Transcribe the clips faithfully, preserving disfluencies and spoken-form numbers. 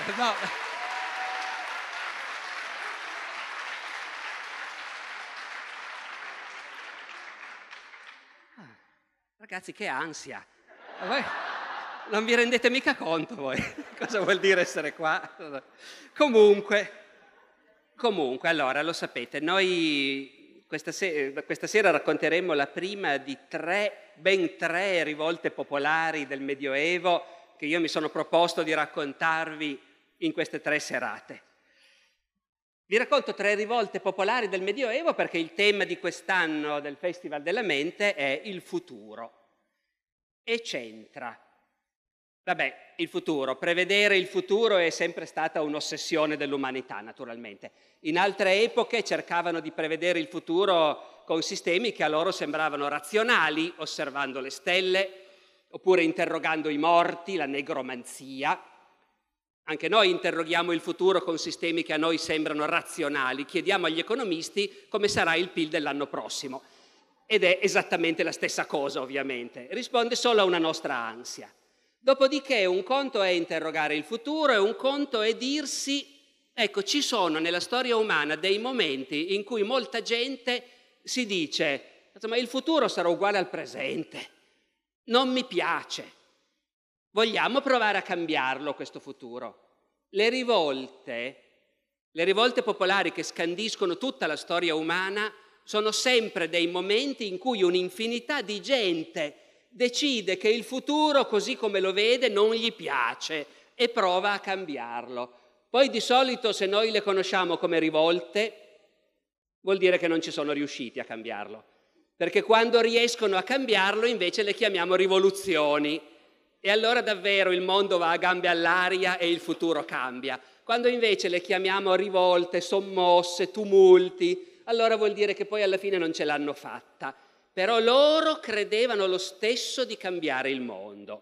No. Ah, ragazzi, che ansia! Ma voi Non vi rendete mica conto voi cosa vuol dire essere qua? Comunque, comunque, allora, lo sapete, noi questa, se- questa sera racconteremo la prima di tre, ben tre rivolte popolari del Medioevo che io mi sono proposto di raccontarvi in queste tre serate. Vi racconto tre rivolte popolari del Medioevo perché il tema di quest'anno del Festival della Mente è il futuro e c'entra. Vabbè, il futuro, prevedere il futuro è sempre stata un'ossessione dell'umanità, naturalmente. In altre epoche cercavano di prevedere il futuro con sistemi che a loro sembravano razionali, osservando le stelle, oppure interrogando i morti, la negromanzia. Anche noi interroghiamo il futuro con sistemi che a noi sembrano razionali. Chiediamo agli economisti come sarà il P I L dell'anno prossimo. Ed è esattamente la stessa cosa, ovviamente. Risponde solo a una nostra ansia. Dopodiché un conto è interrogare il futuro e un conto è dirsi, ecco, ci sono nella storia umana dei momenti in cui molta gente si dice, insomma, il futuro sarà uguale al presente, non mi piace, vogliamo provare a cambiarlo questo futuro. Le rivolte, le rivolte popolari che scandiscono tutta la storia umana sono sempre dei momenti in cui un'infinità di gente decide che il futuro, così come lo vede, non gli piace e prova a cambiarlo. Poi di solito, se noi le conosciamo come rivolte, vuol dire che non ci sono riusciti a cambiarlo. Perché quando riescono a cambiarlo, invece le chiamiamo rivoluzioni. E allora davvero il mondo va a gambe all'aria e il futuro cambia. Quando invece le chiamiamo rivolte, sommosse, tumulti, allora vuol dire che poi alla fine non ce l'hanno fatta. Però loro credevano lo stesso di cambiare il mondo.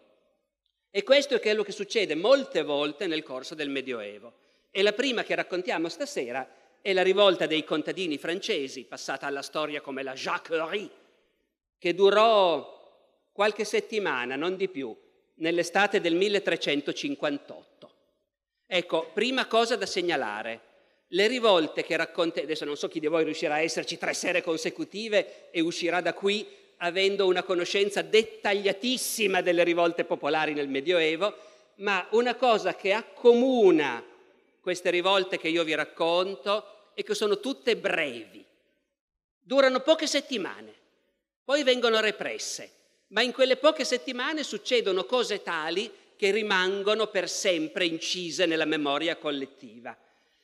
E questo è quello che succede molte volte nel corso del Medioevo. E la prima che raccontiamo stasera è la rivolta dei contadini francesi, passata alla storia come la Jacquerie, che durò qualche settimana, non di più, nell'estate del milletrecentocinquantotto. Ecco, prima cosa da segnalare. Le rivolte che racconta, adesso non so chi di voi riuscirà a esserci tre sere consecutive e uscirà da qui avendo una conoscenza dettagliatissima delle rivolte popolari nel Medioevo, ma una cosa che accomuna queste rivolte che io vi racconto è che sono tutte brevi. Durano poche settimane, poi vengono represse, ma in quelle poche settimane succedono cose tali che rimangono per sempre incise nella memoria collettiva.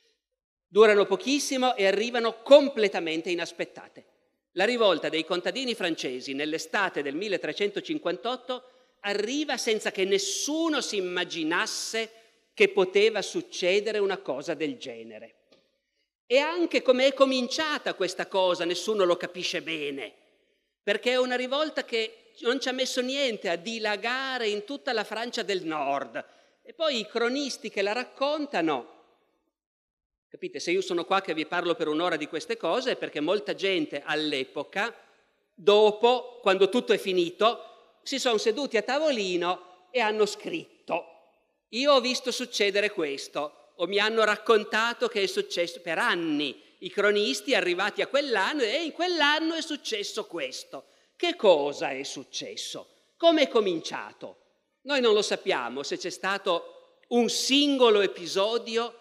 Durano pochissimo e arrivano completamente inaspettate. La rivolta dei contadini francesi nell'estate del milletrecentocinquantotto arriva senza che nessuno si immaginasse che poteva succedere una cosa del genere. E anche come è cominciata questa cosa nessuno lo capisce bene, perché è una rivolta che non ci ha messo niente a dilagare in tutta la Francia del Nord. E poi i cronisti che la raccontano, capite, se io sono qua che vi parlo per un'ora di queste cose è perché molta gente all'epoca, dopo, quando tutto è finito, si sono seduti a tavolino e hanno scritto. Io ho visto succedere questo, o mi hanno raccontato che è successo per anni. I cronisti arrivati a quell'anno e in quell'anno è successo questo. Che cosa è successo? Come è cominciato? Noi non lo sappiamo se c'è stato un singolo episodio.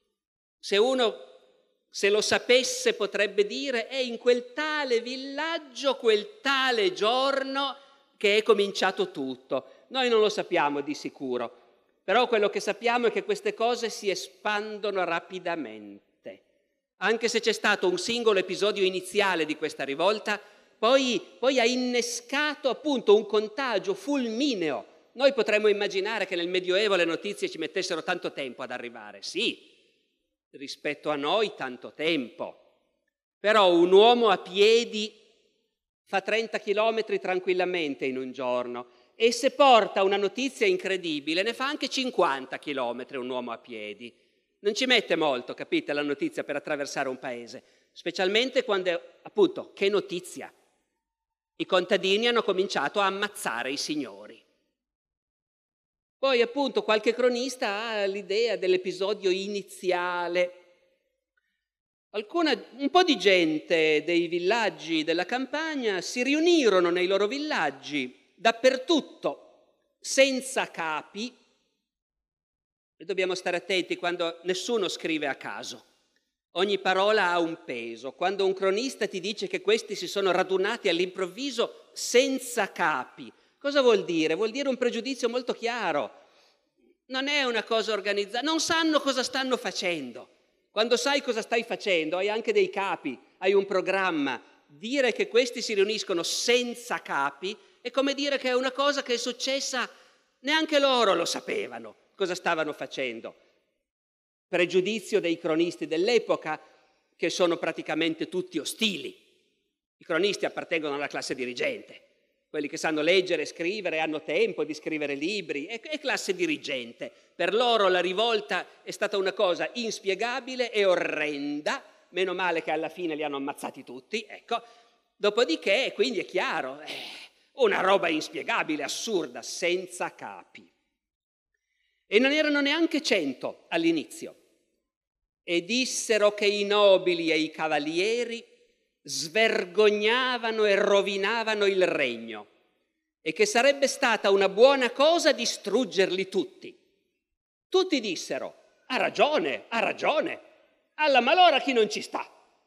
Se uno, se lo sapesse, potrebbe dire è in quel tale villaggio, quel tale giorno che è cominciato tutto. Noi non lo sappiamo di sicuro, però quello che sappiamo è che queste cose si espandono rapidamente. Anche se c'è stato un singolo episodio iniziale di questa rivolta, poi, poi ha innescato appunto un contagio fulmineo. Noi potremmo immaginare che nel Medioevo le notizie ci mettessero tanto tempo ad arrivare, sì, rispetto a noi tanto tempo. Però un uomo a piedi fa trenta chilometri tranquillamente in un giorno e se porta una notizia incredibile ne fa anche cinquanta chilometri un uomo a piedi. Non ci mette molto, capite, la notizia per attraversare un paese, specialmente quando è, appunto, che notizia? I contadini hanno cominciato a ammazzare i signori. Poi appunto qualche cronista ha l'idea dell'episodio iniziale. Alcuna, un po' di gente dei villaggi della campagna si riunirono nei loro villaggi dappertutto, senza capi. E dobbiamo stare attenti quando nessuno scrive a caso. Ogni parola ha un peso. Quando un cronista ti dice che questi si sono radunati all'improvviso senza capi, cosa vuol dire? Vuol dire un pregiudizio molto chiaro. Non è una cosa organizzata, non sanno cosa stanno facendo. Quando sai cosa stai facendo, hai anche dei capi, hai un programma. Dire che questi si riuniscono senza capi è come dire che è una cosa che è successa, neanche loro lo sapevano cosa stavano facendo. Pregiudizio dei cronisti dell'epoca, che sono praticamente tutti ostili. I cronisti appartengono alla classe dirigente, quelli che sanno leggere e scrivere, hanno tempo di scrivere libri, è, è classe dirigente. Per loro la rivolta è stata una cosa inspiegabile e orrenda, meno male che alla fine li hanno ammazzati tutti, ecco. Dopodiché, quindi è chiaro, eh, una roba inspiegabile, assurda, senza capi. E non erano neanche cento all'inizio. E dissero che i nobili e i cavalieri svergognavano e rovinavano il regno e che sarebbe stata una buona cosa distruggerli tutti. Tutti dissero: ha ragione, ha ragione, alla malora chi non ci sta.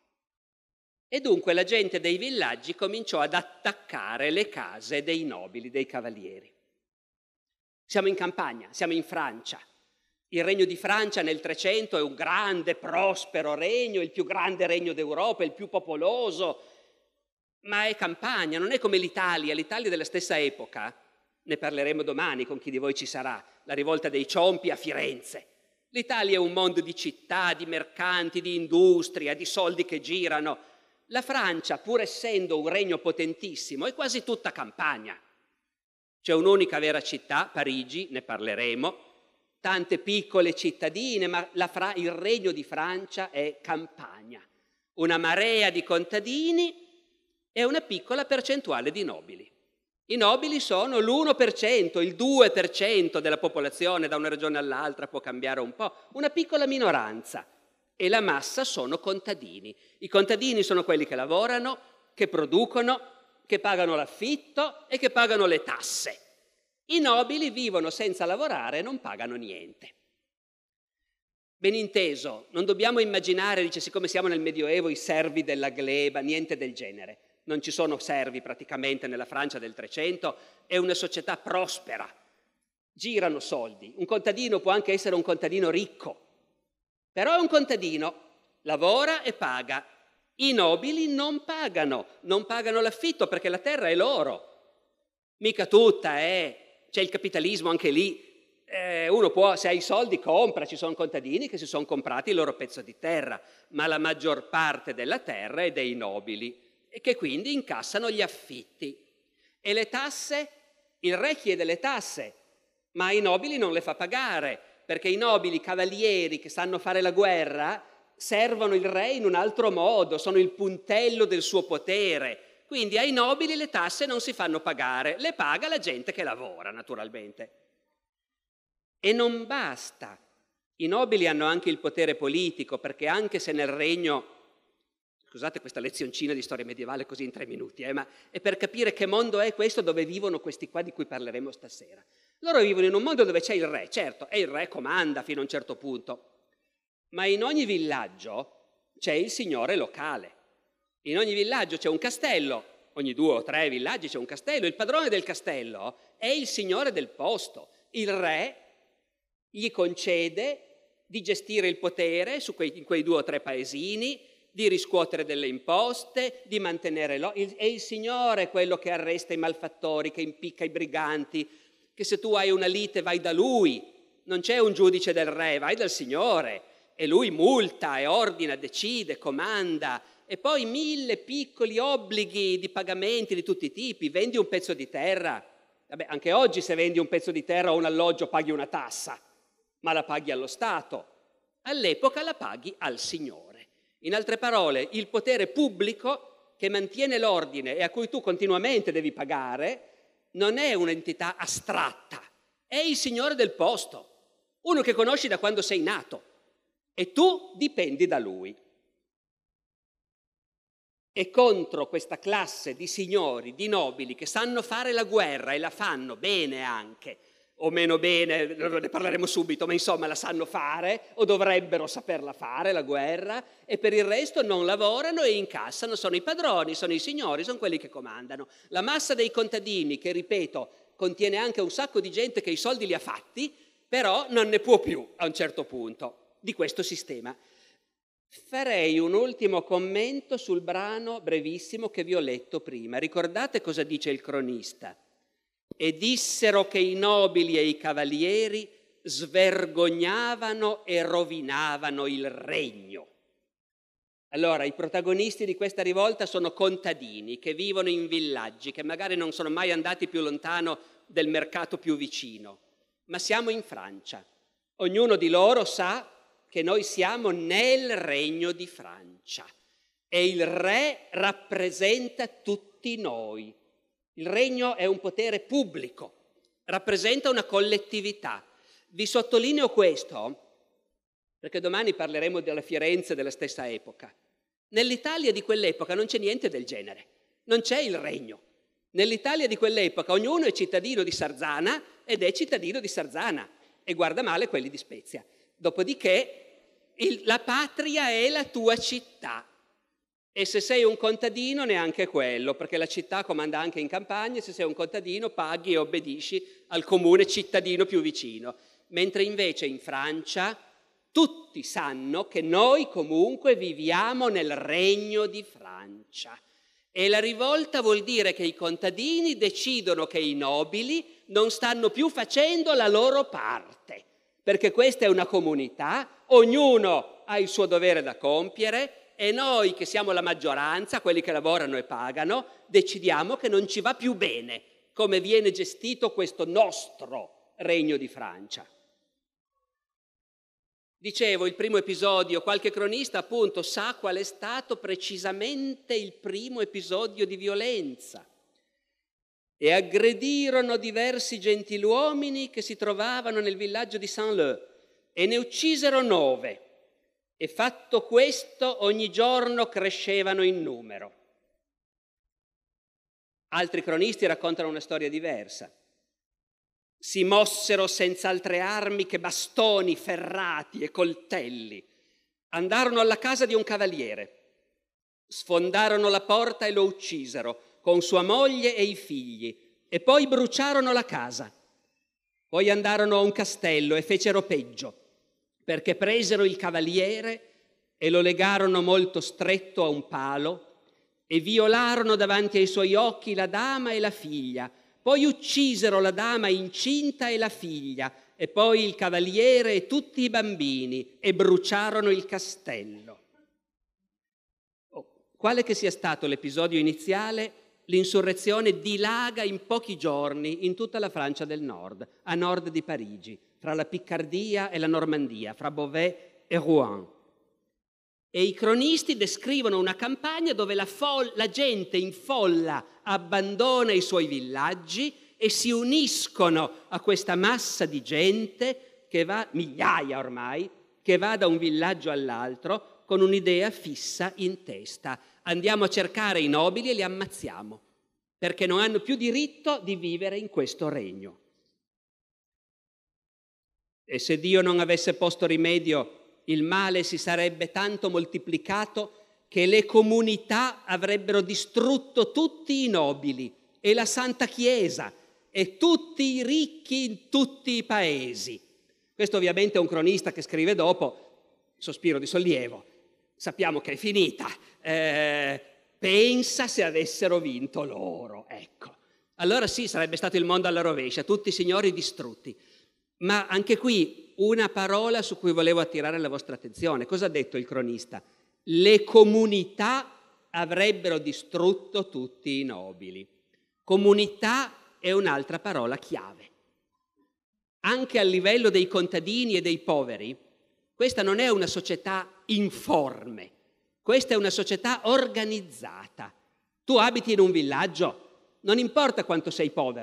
E dunque la gente dei villaggi cominciò ad attaccare le case dei nobili, dei cavalieri. Siamo in campagna, siamo in Francia. Il regno di Francia nel trecento è un grande, prospero regno, il più grande regno d'Europa, il più popoloso, ma è campagna, non è come l'Italia. L'Italia della stessa epoca, ne parleremo domani con chi di voi ci sarà, la rivolta dei Ciompi a Firenze. L'Italia è un mondo di città, di mercanti, di industria, di soldi che girano. La Francia, pur essendo un regno potentissimo, è quasi tutta campagna. C'è un'unica vera città, Parigi, ne parleremo, tante piccole cittadine, ma la Fra- il regno di Francia è campagna. Una marea di contadini e una piccola percentuale di nobili. I nobili sono l'uno per cento, il due per cento della popolazione, da una regione all'altra può cambiare un po', una piccola minoranza. E la massa sono contadini. I contadini sono quelli che lavorano, che producono, che pagano l'affitto e che pagano le tasse. I nobili vivono senza lavorare e non pagano niente. Ben inteso, non dobbiamo immaginare, dice, siccome siamo nel Medioevo, i servi della gleba, niente del genere. Non ci sono servi praticamente nella Francia del Trecento, è una società prospera. Girano soldi. Un contadino può anche essere un contadino ricco, però è un contadino, lavora e paga. I nobili non pagano, non pagano l'affitto perché la terra è loro. Mica tutta, eh. C'è il capitalismo anche lì. Eh, uno può, se ha i soldi, compra. Ci sono contadini che si sono comprati il loro pezzo di terra, ma la maggior parte della terra è dei nobili e che quindi incassano gli affitti. E le tasse? Il re chiede le tasse, ma ai nobili non le fa pagare, perché i nobili cavalieri che sanno fare la guerra servono il re in un altro modo, sono il puntello del suo potere. Quindi ai nobili le tasse non si fanno pagare, le paga la gente che lavora, naturalmente. E non basta. I nobili hanno anche il potere politico, perché anche se nel regno, scusate questa lezioncina di storia medievale così in tre minuti, eh, ma è per capire che mondo è questo dove vivono questi qua di cui parleremo stasera. Loro vivono in un mondo dove c'è il re, certo, e il re comanda fino a un certo punto, ma in ogni villaggio c'è il signore locale. In ogni villaggio c'è un castello, ogni due o tre villaggi c'è un castello, il padrone del castello è il signore del posto. Il re gli concede di gestire il potere su quei, in quei due o tre paesini, di riscuotere delle imposte, di mantenere l'ordine. È il signore quello che arresta i malfattori, che impicca i briganti, che se tu hai una lite vai da lui, non c'è un giudice del re, vai dal signore. E lui multa e ordina, decide, comanda. E poi mille piccoli obblighi di pagamenti di tutti i tipi. Vendi un pezzo di terra. Vabbè, anche oggi se vendi un pezzo di terra o un alloggio paghi una tassa, ma la paghi allo Stato. All'epoca la paghi al signore. In altre parole, il potere pubblico che mantiene l'ordine e a cui tu continuamente devi pagare non è un'entità astratta, è il signore del posto, uno che conosci da quando sei nato e tu dipendi da lui. E contro questa classe di signori, di nobili che sanno fare la guerra e la fanno bene anche, o meno bene, ne parleremo subito, ma insomma la sanno fare o dovrebbero saperla fare la guerra, e per il resto non lavorano e incassano, sono i padroni, sono i signori, sono quelli che comandano. La massa dei contadini, che ripeto contiene anche un sacco di gente che i soldi li ha fatti, però non ne può più a un certo punto di questo sistema. Farei un ultimo commento sul brano brevissimo che vi ho letto prima. Ricordate cosa dice il cronista? E dissero che i nobili e i cavalieri svergognavano e rovinavano il regno. Allora, i protagonisti di questa rivolta sono contadini che vivono in villaggi, che magari non sono mai andati più lontano del mercato più vicino, ma siamo in Francia. Ognuno di loro sa che noi siamo nel regno di Francia e il re rappresenta tutti noi. Il regno è un potere pubblico, rappresenta una collettività. Vi sottolineo questo perché domani parleremo della Firenze della stessa epoca. Nell'Italia di quell'epoca non c'è niente del genere, non c'è il regno. Nell'Italia di quell'epoca ognuno è cittadino di Sarzana ed è cittadino di Sarzana e guarda male quelli di Spezia. Dopodiché il, la patria è la tua città. E se sei un contadino neanche quello, perché la città comanda anche in campagna, e se sei un contadino paghi e obbedisci al comune cittadino più vicino. Mentre invece in Francia tutti sanno che noi comunque viviamo nel regno di Francia. E la rivolta vuol dire che i contadini decidono che i nobili non stanno più facendo la loro parte, perché questa è una comunità, ognuno ha il suo dovere da compiere, e noi che siamo la maggioranza, quelli che lavorano e pagano, decidiamo che non ci va più bene come viene gestito questo nostro regno di Francia. Dicevo, il primo episodio, qualche cronista appunto sa qual è stato precisamente il primo episodio di violenza. E aggredirono diversi gentiluomini che si trovavano nel villaggio di Saint-Leu e ne uccisero nove. E fatto questo, ogni giorno crescevano in numero. Altri cronisti raccontano una storia diversa. Si mossero senza altre armi che bastoni, ferrati e coltelli. Andarono alla casa di un cavaliere. Sfondarono la porta e lo uccisero, con sua moglie e i figli, e poi bruciarono la casa. Poi andarono a un castello e fecero peggio, perché presero il cavaliere e lo legarono molto stretto a un palo e violarono davanti ai suoi occhi la dama e la figlia. Poi uccisero la dama incinta e la figlia, e poi il cavaliere e tutti i bambini, e bruciarono il castello. Oh, quale che sia stato l'episodio iniziale, l'insurrezione dilaga in pochi giorni in tutta la Francia del Nord, a nord di Parigi, fra la Piccardia e la Normandia, fra Beauvais e Rouen. E i cronisti descrivono una campagna dove la, fo- la gente in folla abbandona i suoi villaggi e si uniscono a questa massa di gente che va, migliaia ormai, che va da un villaggio all'altro con un'idea fissa in testa. Andiamo a cercare i nobili e li ammazziamo, perché non hanno più diritto di vivere in questo regno. E se Dio non avesse posto rimedio, il male si sarebbe tanto moltiplicato che le comunità avrebbero distrutto tutti i nobili e la Santa Chiesa e tutti i ricchi in tutti i paesi. Questo ovviamente è un cronista che scrive dopo, sospiro di sollievo, sappiamo che è finita, eh, pensa se avessero vinto loro, ecco. Allora sì, sarebbe stato il mondo alla rovescia, tutti i signori distrutti. Ma anche qui una parola su cui volevo attirare la vostra attenzione. Cosa ha detto il cronista? Le comunità avrebbero distrutto tutti i nobili. Comunità è un'altra parola chiave. Anche a livello dei contadini e dei poveri, questa non è una società informe, questa è una società organizzata. Tu abiti in un villaggio, non importa quanto sei povero,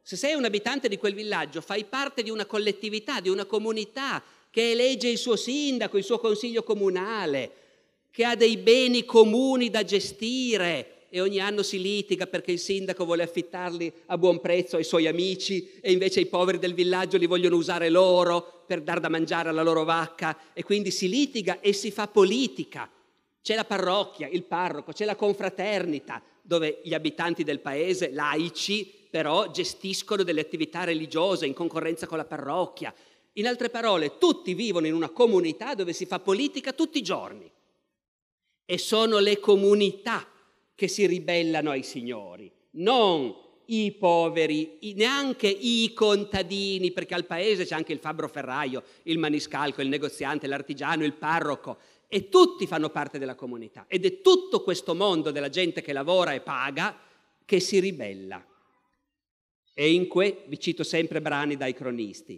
Se sei un abitante di quel villaggio, fai parte di una collettività, di una comunità che elegge il suo sindaco, il suo consiglio comunale, che ha dei beni comuni da gestire e ogni anno si litiga perché il sindaco vuole affittarli a buon prezzo ai suoi amici e invece i poveri del villaggio li vogliono usare loro per dar da mangiare alla loro vacca, e quindi si litiga e si fa politica. C'è la parrocchia, il parroco, c'è la confraternita, dove gli abitanti del paese, laici, però gestiscono delle attività religiose in concorrenza con la parrocchia. In altre parole, tutti vivono in una comunità dove si fa politica tutti i giorni. E sono le comunità che si ribellano ai signori, non i poveri, neanche i contadini, perché al paese c'è anche il fabbro ferraio, il maniscalco, il negoziante, l'artigiano, il parroco, e tutti fanno parte della comunità. Ed è tutto questo mondo della gente che lavora e paga che si ribella. E in que, vi cito sempre brani dai cronisti,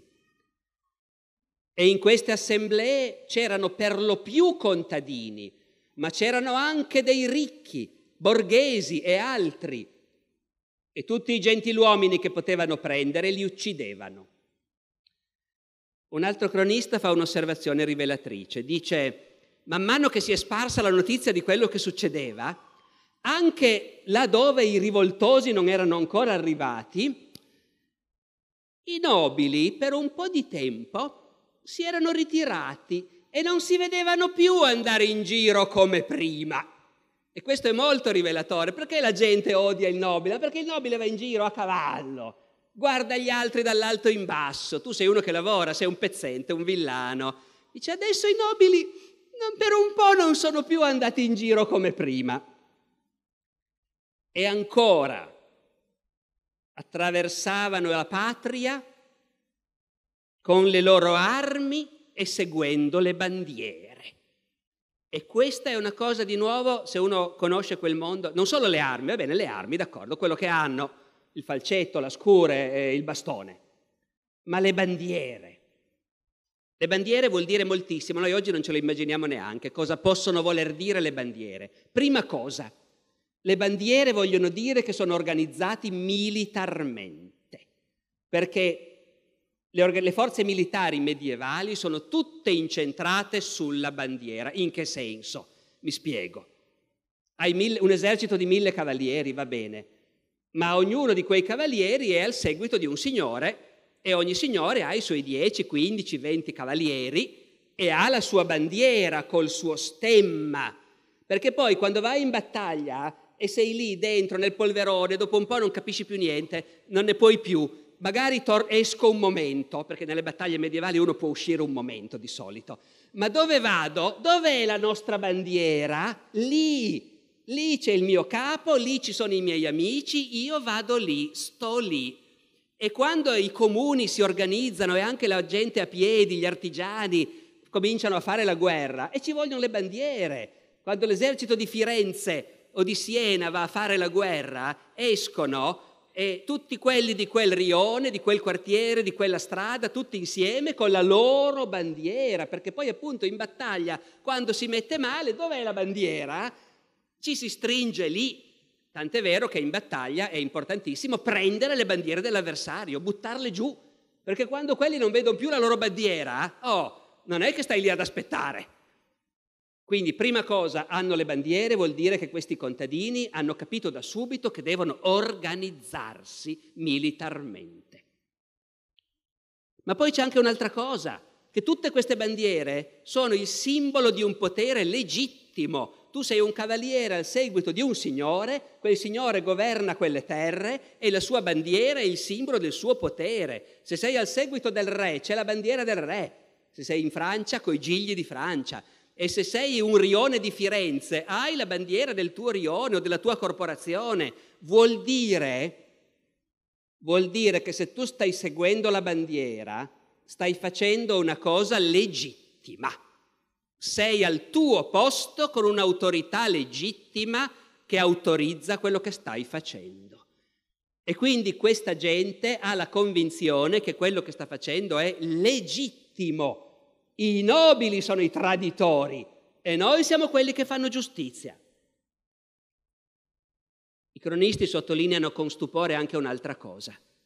e in queste assemblee c'erano per lo più contadini, ma c'erano anche dei ricchi, borghesi e altri, e tutti i gentiluomini che potevano prendere li uccidevano. Un altro cronista fa un'osservazione rivelatrice, dice: man mano che si è sparsa la notizia di quello che succedeva, anche là dove i rivoltosi non erano ancora arrivati, i nobili per un po' di tempo si erano ritirati e non si vedevano più andare in giro come prima. E questo è molto rivelatore. Perché la gente odia il nobile? Perché il nobile va in giro a cavallo, guarda gli altri dall'alto in basso. Tu sei uno che lavora, sei un pezzente, un villano. Dice: adesso i nobili non, per un po' non sono più andati in giro come prima. E ancora attraversavano la patria con le loro armi e seguendo le bandiere. E questa è una cosa, di nuovo, se uno conosce quel mondo, non solo le armi, va bene, le armi, d'accordo, quello che hanno, il falcetto, la scure, eh, il bastone, ma le bandiere. Le bandiere vuol dire moltissimo, noi oggi non ce lo immaginiamo neanche cosa possono voler dire le bandiere. Prima cosa, le bandiere vogliono dire che sono organizzati militarmente, perché le, le forze militari medievali sono tutte incentrate sulla bandiera. In che senso? Mi spiego. Hai mille, un esercito di mille cavalieri, va bene, ma ognuno di quei cavalieri è al seguito di un signore e ogni signore ha i suoi dieci, quindici, venti cavalieri e ha la sua bandiera col suo stemma, perché poi quando vai in battaglia e sei lì dentro nel polverone, dopo un po' non capisci più niente, non ne puoi più, magari tor- esco un momento, perché nelle battaglie medievali uno può uscire un momento di solito, ma dove vado? Dov'è la nostra bandiera? Lì, lì c'è il mio capo, lì ci sono i miei amici, io vado lì, sto lì. E quando i comuni si organizzano e anche la gente a piedi, gli artigiani, cominciano a fare la guerra, e ci vogliono le bandiere. Quando l'esercito di Firenze o di Siena va a fare la guerra, escono e tutti quelli di quel rione, di quel quartiere, di quella strada, tutti insieme con la loro bandiera, perché poi appunto in battaglia, quando si mette male, dov'è la bandiera? Ci si stringe lì. Tant'è vero che in battaglia è importantissimo prendere le bandiere dell'avversario, buttarle giù, perché quando quelli non vedono più la loro bandiera, oh, non è che stai lì ad aspettare. Quindi, prima cosa, hanno le bandiere, vuol dire che questi contadini hanno capito da subito che devono organizzarsi militarmente. Ma poi c'è anche un'altra cosa, che tutte queste bandiere sono il simbolo di un potere legittimo. Tu sei un cavaliere al seguito di un signore, quel signore governa quelle terre e la sua bandiera è il simbolo del suo potere. Se sei al seguito del re, c'è la bandiera del re. Se sei in Francia, coi gigli di Francia. E se sei un rione di Firenze, hai la bandiera del tuo rione o della tua corporazione. Vuol dire, vuol dire che se tu stai seguendo la bandiera, stai facendo una cosa legittima. Sei al tuo posto con un'autorità legittima che autorizza quello che stai facendo. E quindi questa gente ha la convinzione che quello che sta facendo è legittimo. I nobili sono i traditori e noi siamo quelli che fanno giustizia. I cronisti sottolineano con stupore anche un'altra cosa.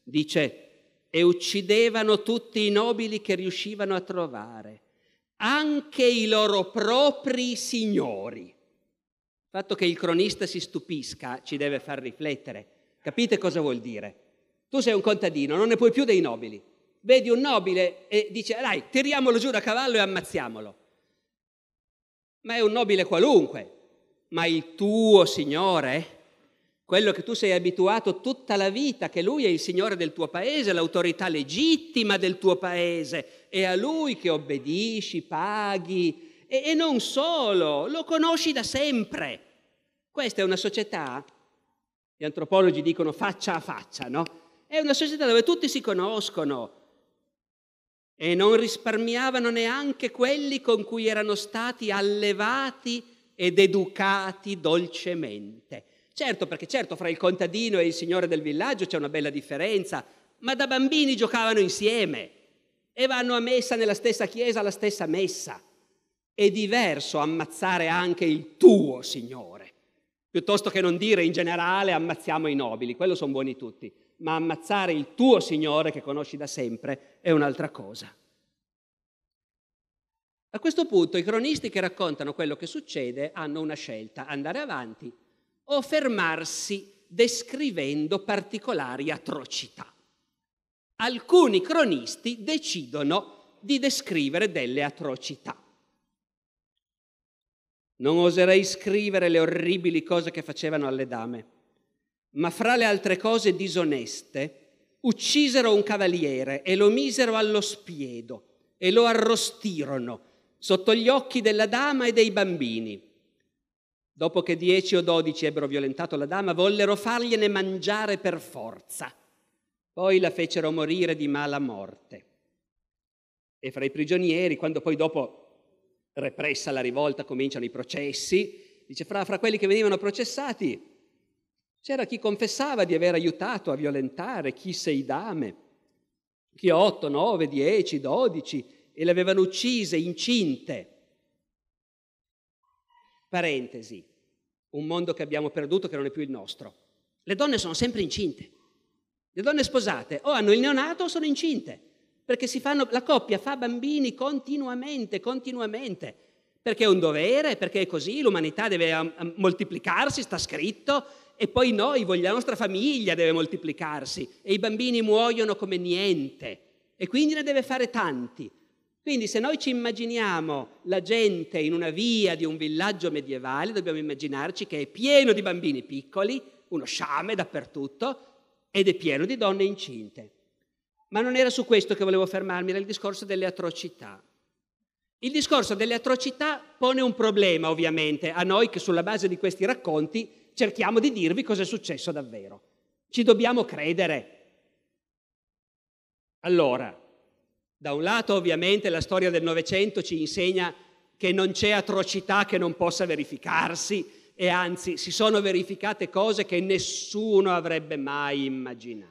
dice, e uccidevano tutti i nobili che riuscivano a trovare, anche i loro propri signori. Il fatto che il cronista si stupisca ci deve far riflettere. Capite cosa vuol dire? Tu sei un contadino, non ne puoi più dei nobili. Vedi un nobile e dice, dai, tiriamolo giù da cavallo e ammazziamolo. Ma è un nobile qualunque. Ma il tuo signore, quello che tu sei abituato tutta la vita, che lui è il signore del tuo paese, l'autorità legittima del tuo paese, è a lui che obbedisci, paghi, e, e non solo, lo conosci da sempre. Questa è una società, gli antropologi dicono faccia a faccia, no? È una società dove tutti si conoscono e non risparmiavano neanche quelli con cui erano stati allevati ed educati dolcemente. Certo, perché certo fra il contadino e il signore del villaggio c'è una bella differenza, ma da bambini giocavano insieme e vanno a messa nella stessa chiesa, alla stessa messa. È diverso ammazzare anche il tuo signore, piuttosto che non dire in generale ammazziamo i nobili, quello sono buoni tutti, ma ammazzare il tuo signore che conosci da sempre è un'altra cosa. A questo punto i cronisti che raccontano quello che succede hanno una scelta, andare avanti o fermarsi descrivendo particolari atrocità. Alcuni cronisti decidono di descrivere delle atrocità. Non oserei scrivere le orribili cose che facevano alle dame, ma fra le altre cose disoneste uccisero un cavaliere e lo misero allo spiedo e lo arrostirono sotto gli occhi della dama e dei bambini. Dopo che dieci o dodici ebbero violentato la dama, vollero fargliene mangiare per forza. Poi la fecero morire di mala morte. E fra i prigionieri, quando poi dopo, repressa la rivolta, cominciano i processi, dice fra, fra quelli che venivano processati c'era chi confessava di aver aiutato a violentare chi sei dame, chi otto, nove, dieci, dodici, e le avevano uccise incinte. Parentesi, un mondo che abbiamo perduto che non è più il nostro. Le donne sono sempre incinte. Le donne sposate o hanno il neonato o sono incinte, perché si fanno, la coppia fa bambini continuamente, continuamente, perché è un dovere, perché è così, l'umanità deve um, um, moltiplicarsi, sta scritto, e poi noi, la nostra famiglia deve moltiplicarsi, e i bambini muoiono come niente, e quindi ne deve fare tanti. Quindi se noi ci immaginiamo la gente in una via di un villaggio medievale, dobbiamo immaginarci che è pieno di bambini piccoli, uno sciame dappertutto, ed è pieno di donne incinte. Ma non era su questo che volevo fermarmi, era il discorso delle atrocità. Il discorso delle atrocità pone un problema, ovviamente, a noi che sulla base di questi racconti cerchiamo di dirvi cosa è successo davvero. Ci dobbiamo credere. Allora, da un lato ovviamente la storia del Novecento ci insegna che non c'è atrocità che non possa verificarsi e anzi si sono verificate cose che nessuno avrebbe mai immaginato.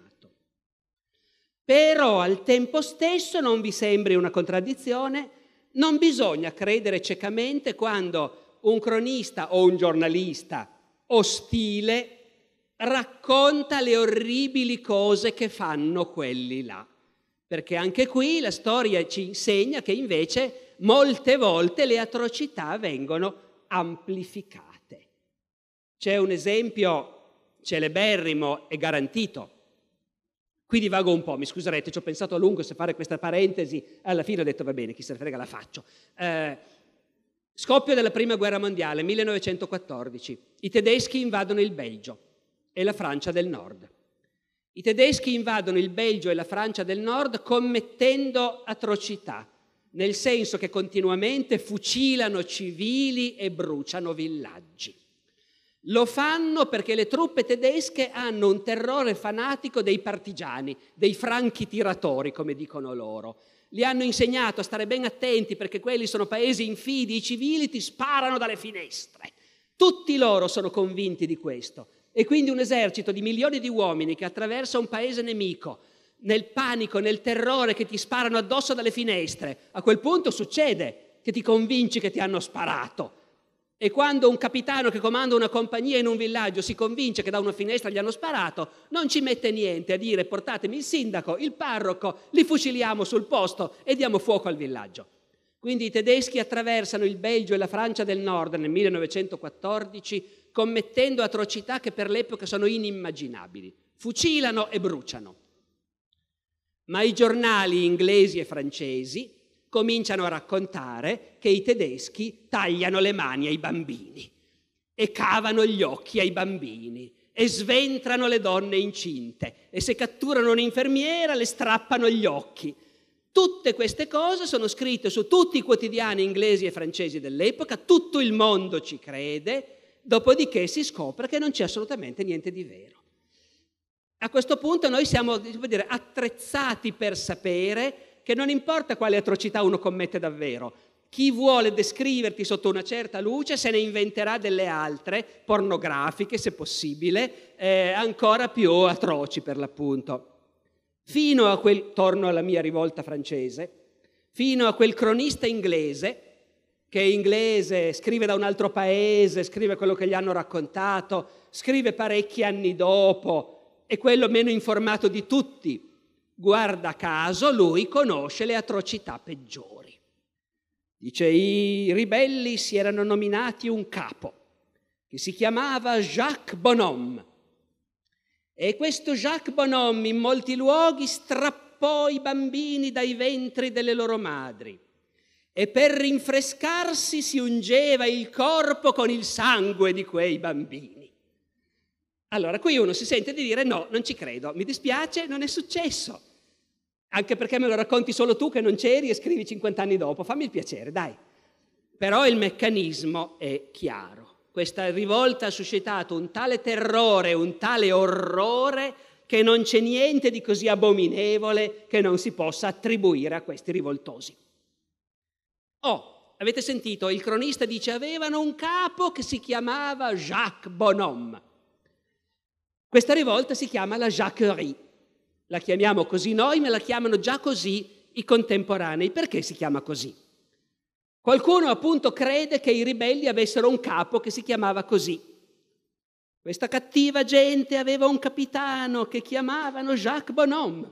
Però al tempo stesso non vi sembri una contraddizione, non bisogna credere ciecamente quando un cronista o un giornalista ostile racconta le orribili cose che fanno quelli là. Perché anche qui la storia ci insegna che invece molte volte le atrocità vengono amplificate. C'è un esempio celeberrimo e garantito. Qui divago un po', mi scuserete, ci ho pensato a lungo se fare questa parentesi, alla fine ho detto va bene, chi se ne frega la faccio. Eh, scoppio della Prima Guerra Mondiale, millenovecentoquattordici. I tedeschi invadono il Belgio e la Francia del Nord. I tedeschi invadono il Belgio e la Francia del Nord commettendo atrocità, nel senso che continuamente fucilano civili e bruciano villaggi. Lo fanno perché le truppe tedesche hanno un terrore fanatico dei partigiani, dei franchi tiratori, come dicono loro. Li hanno insegnato a stare ben attenti perché quelli sono paesi infidi, i civili ti sparano dalle finestre. Tutti loro sono convinti di questo. E quindi un esercito di milioni di uomini che attraversa un paese nemico, nel panico, nel terrore che ti sparano addosso dalle finestre, a quel punto succede che ti convinci che ti hanno sparato. E quando un capitano che comanda una compagnia in un villaggio si convince che da una finestra gli hanno sparato, non ci mette niente a dire portatemi il sindaco, il parroco, li fuciliamo sul posto e diamo fuoco al villaggio. Quindi i tedeschi attraversano il Belgio e la Francia del Nord nel millenovecentoquattordici commettendo atrocità che per l'epoca sono inimmaginabili. Fucilano e bruciano. Ma i giornali inglesi e francesi cominciano a raccontare che i tedeschi tagliano le mani ai bambini e cavano gli occhi ai bambini e sventrano le donne incinte e se catturano un'infermiera le strappano gli occhi. Tutte queste cose sono scritte su tutti i quotidiani inglesi e francesi dell'epoca, tutto il mondo ci crede, dopodiché si scopre che non c'è assolutamente niente di vero. A questo punto noi siamo, devo dire, attrezzati per sapere che non importa quale atrocità uno commette davvero, chi vuole descriverti sotto una certa luce se ne inventerà delle altre, pornografiche se possibile, eh, ancora più atroci per l'appunto. Fino a quel, torno alla mia rivolta francese, fino a quel cronista inglese, che è inglese, scrive da un altro paese, scrive quello che gli hanno raccontato, scrive parecchi anni dopo, è quello meno informato di tutti. Guarda caso, lui conosce le atrocità peggiori. Dice, i ribelli si erano nominati un capo, che si chiamava Jacques Bonhomme. E questo Jacques Bonhomme in molti luoghi strappò i bambini dai ventri delle loro madri e per rinfrescarsi si ungeva il corpo con il sangue di quei bambini. Allora, qui uno si sente di dire no, non ci credo, mi dispiace, non è successo. Anche perché me lo racconti solo tu che non c'eri e scrivi cinquanta anni dopo, fammi il piacere, dai. Però il meccanismo è chiaro. Questa rivolta ha suscitato un tale terrore, un tale orrore, che non c'è niente di così abominevole che non si possa attribuire a questi rivoltosi. Oh, avete sentito? Il cronista dice avevano un capo che si chiamava Jacques Bonhomme. Questa rivolta si chiama la Jacquerie. La chiamiamo così noi, ma la chiamano già così i contemporanei. Perché si chiama così? Qualcuno appunto crede che i ribelli avessero un capo che si chiamava così. Questa cattiva gente aveva un capitano che chiamavano Jacques Bonhomme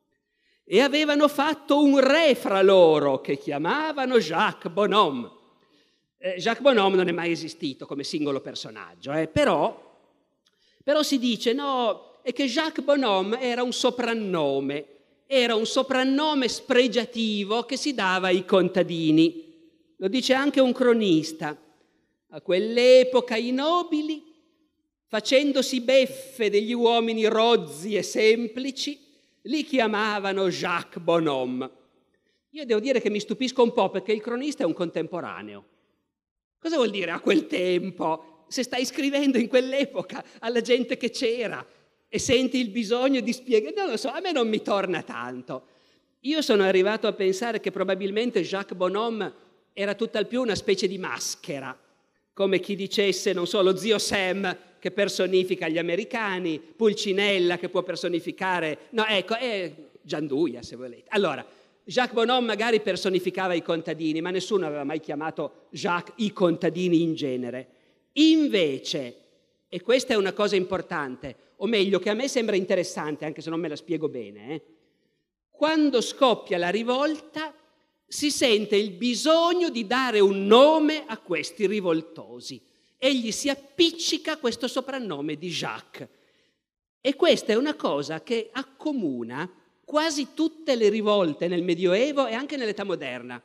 e avevano fatto un re fra loro che chiamavano Jacques Bonhomme. Eh, Jacques Bonhomme non è mai esistito come singolo personaggio, eh, però, però si dice no... è che Jacques Bonhomme era un soprannome, era un soprannome spregiativo che si dava ai contadini. Lo dice anche un cronista. A quell'epoca i nobili, facendosi beffe degli uomini rozzi e semplici, li chiamavano Jacques Bonhomme. Io devo dire che mi stupisco un po' perché il cronista è un contemporaneo. Cosa vuol dire a quel tempo? Se stai scrivendo in quell'epoca alla gente che c'era, e senti il bisogno di spiegare, non lo so, a me non mi torna tanto. Io sono arrivato a pensare che probabilmente Jacques Bonhomme era tutt'al più una specie di maschera, come chi dicesse, non so, lo zio Sam che personifica gli americani, Pulcinella che può personificare, no, ecco, è Gianduia se volete. Allora, Jacques Bonhomme magari personificava i contadini, ma nessuno aveva mai chiamato Jacques i contadini in genere. Invece, e questa è una cosa importante, o meglio, che a me sembra interessante, anche se non me la spiego bene, eh? Quando scoppia la rivolta si sente il bisogno di dare un nome a questi rivoltosi e gli si appiccica questo soprannome di Jacques. E questa è una cosa che accomuna quasi tutte le rivolte nel Medioevo e anche nell'età moderna.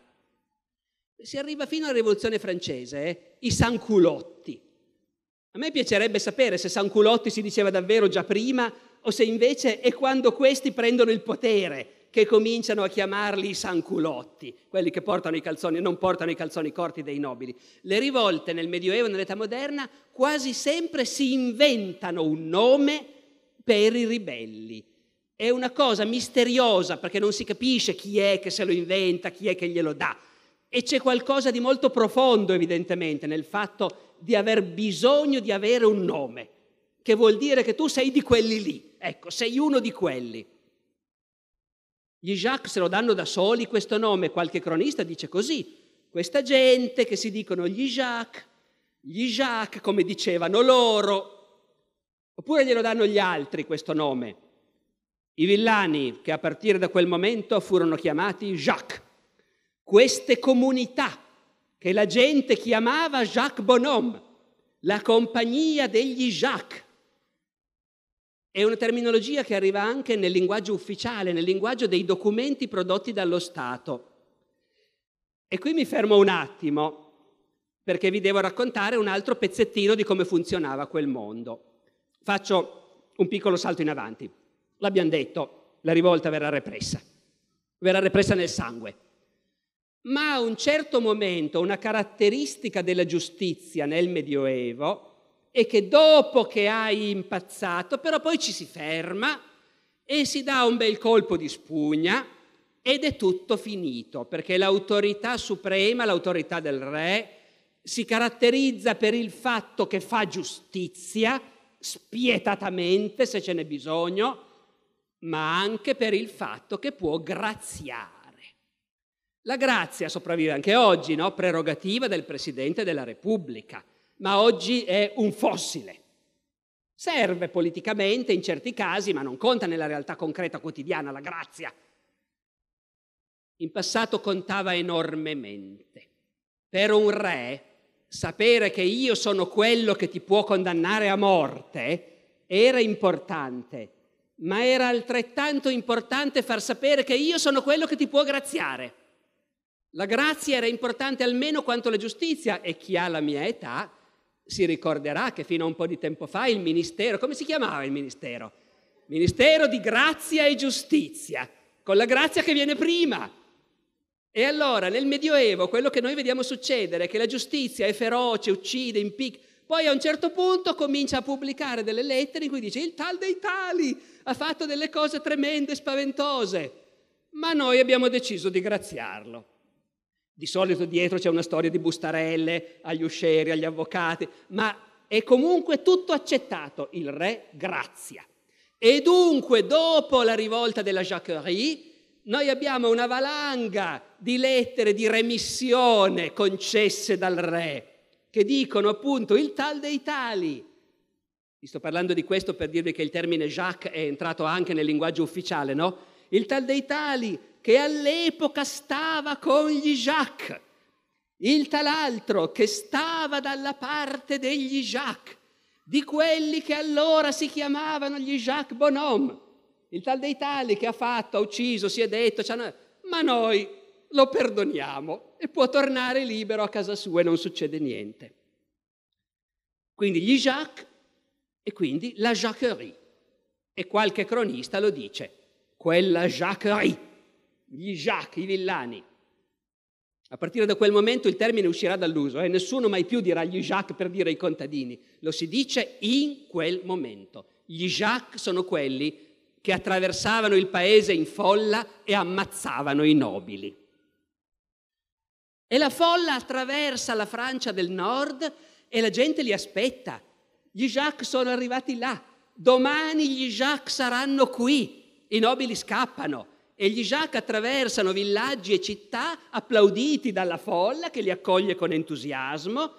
Si arriva fino alla Rivoluzione francese, eh? I sanculotti. A me piacerebbe sapere se sanculotti si diceva davvero già prima o se invece è quando questi prendono il potere che cominciano a chiamarli i sanculotti, quelli che portano i calzoni, non portano i calzoni corti dei nobili. Le rivolte nel Medioevo e nell'età moderna quasi sempre si inventano un nome per i ribelli. È una cosa misteriosa perché non si capisce chi è che se lo inventa, chi è che glielo dà. E c'è qualcosa di molto profondo, evidentemente, nel fatto di aver bisogno di avere un nome, che vuol dire che tu sei di quelli lì. Ecco, sei uno di quelli. Gli Jacques se lo danno da soli questo nome, qualche cronista dice così. Questa gente che si dicono gli Jacques gli Jacques, come dicevano loro, oppure glielo danno gli altri questo nome. I villani che a partire da quel momento furono chiamati Jacques. Queste comunità che la gente chiamava Jacques Bonhomme, la compagnia degli Jacques. È una terminologia che arriva anche nel linguaggio ufficiale, nel linguaggio dei documenti prodotti dallo Stato. E qui mi fermo un attimo, perché vi devo raccontare un altro pezzettino di come funzionava quel mondo. Faccio un piccolo salto in avanti. L'abbiamo detto, la rivolta verrà repressa. Verrà repressa nel sangue. Ma a un certo momento una caratteristica della giustizia nel Medioevo è che dopo che hai impazzato, però poi ci si ferma e si dà un bel colpo di spugna ed è tutto finito, perché l'autorità suprema, l'autorità del re, si caratterizza per il fatto che fa giustizia, spietatamente se ce n'è bisogno, ma anche per il fatto che può graziare. La grazia sopravvive anche oggi, no? Prerogativa del Presidente della Repubblica, ma oggi è un fossile. Serve politicamente in certi casi, ma non conta nella realtà concreta quotidiana la grazia. In passato contava enormemente. Per un re, sapere che io sono quello che ti può condannare a morte era importante, ma era altrettanto importante far sapere che io sono quello che ti può graziare. La grazia era importante almeno quanto la giustizia, e chi ha la mia età si ricorderà che fino a un po' di tempo fa il ministero, come si chiamava il ministero? Ministero di Grazia e Giustizia, con la grazia che viene prima. E allora nel Medioevo quello che noi vediamo succedere è che la giustizia è feroce, uccide, impicca, poi a un certo punto comincia a pubblicare delle lettere in cui dice il tal dei tali ha fatto delle cose tremende, spaventose, ma noi abbiamo deciso di graziarlo. Di solito dietro c'è una storia di bustarelle agli uscieri, agli avvocati, ma è comunque tutto accettato, il re grazia. E dunque dopo la rivolta della Jacquerie noi abbiamo una valanga di lettere di remissione concesse dal re che dicono appunto il tal dei tali. Vi sto parlando di questo per dirvi che il termine Jacques è entrato anche nel linguaggio ufficiale, no? Il tal dei tali che all'epoca stava con gli Jacques, il tal altro che stava dalla parte degli Jacques, di quelli che allora si chiamavano gli Jacques Bonhomme, il tal dei tali che ha fatto, ha ucciso, si è detto, ma noi lo perdoniamo e può tornare libero a casa sua e non succede niente. Quindi gli Jacques e quindi la Jacquerie. E qualche cronista lo dice, quella Jacquerie, gli Jacques, i villani. A partire da quel momento il termine uscirà dall'uso e eh? nessuno mai più dirà gli Jacques per dire i contadini. Lo si dice in quel momento. Gli Jacques sono quelli che attraversavano il paese in folla e ammazzavano i nobili. E la folla attraversa la Francia del Nord e la gente li aspetta. Gli Jacques sono arrivati là. Domani gli Jacques saranno qui. I nobili scappano. E gli Jacques attraversano villaggi e città applauditi dalla folla che li accoglie con entusiasmo.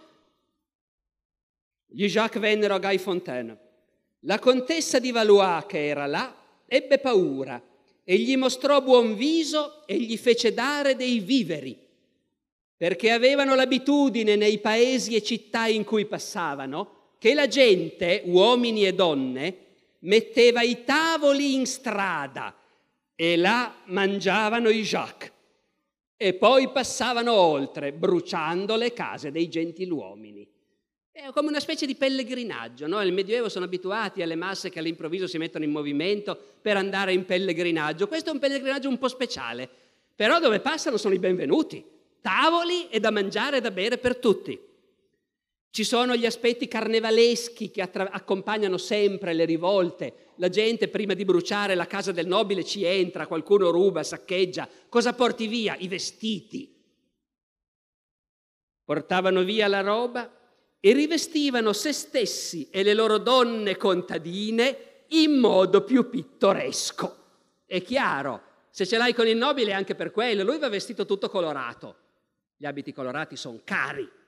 Gli Jacques vennero a Gaifontaine. La contessa di Valois, che era là, ebbe paura e gli mostrò buon viso e gli fece dare dei viveri, perché avevano l'abitudine nei paesi e città in cui passavano che la gente, uomini e donne, metteva i tavoli in strada e là mangiavano i Jacques e poi passavano oltre, bruciando le case dei gentiluomini. È come una specie di pellegrinaggio, no? Nel Medioevo sono abituati alle masse che all'improvviso si mettono in movimento per andare in pellegrinaggio. Questo è un pellegrinaggio un po' speciale, però dove passano sono i benvenuti, tavoli e da mangiare e da bere per tutti. Ci sono gli aspetti carnevaleschi che attra- accompagnano sempre le rivolte. La gente prima di bruciare la casa del nobile ci entra, qualcuno ruba, saccheggia. Cosa porti via? I vestiti. Portavano via la roba e rivestivano se stessi e le loro donne contadine in modo più pittoresco. È chiaro, se ce l'hai con il nobile è anche per quello, lui va vestito tutto colorato. Gli abiti colorati sono cari.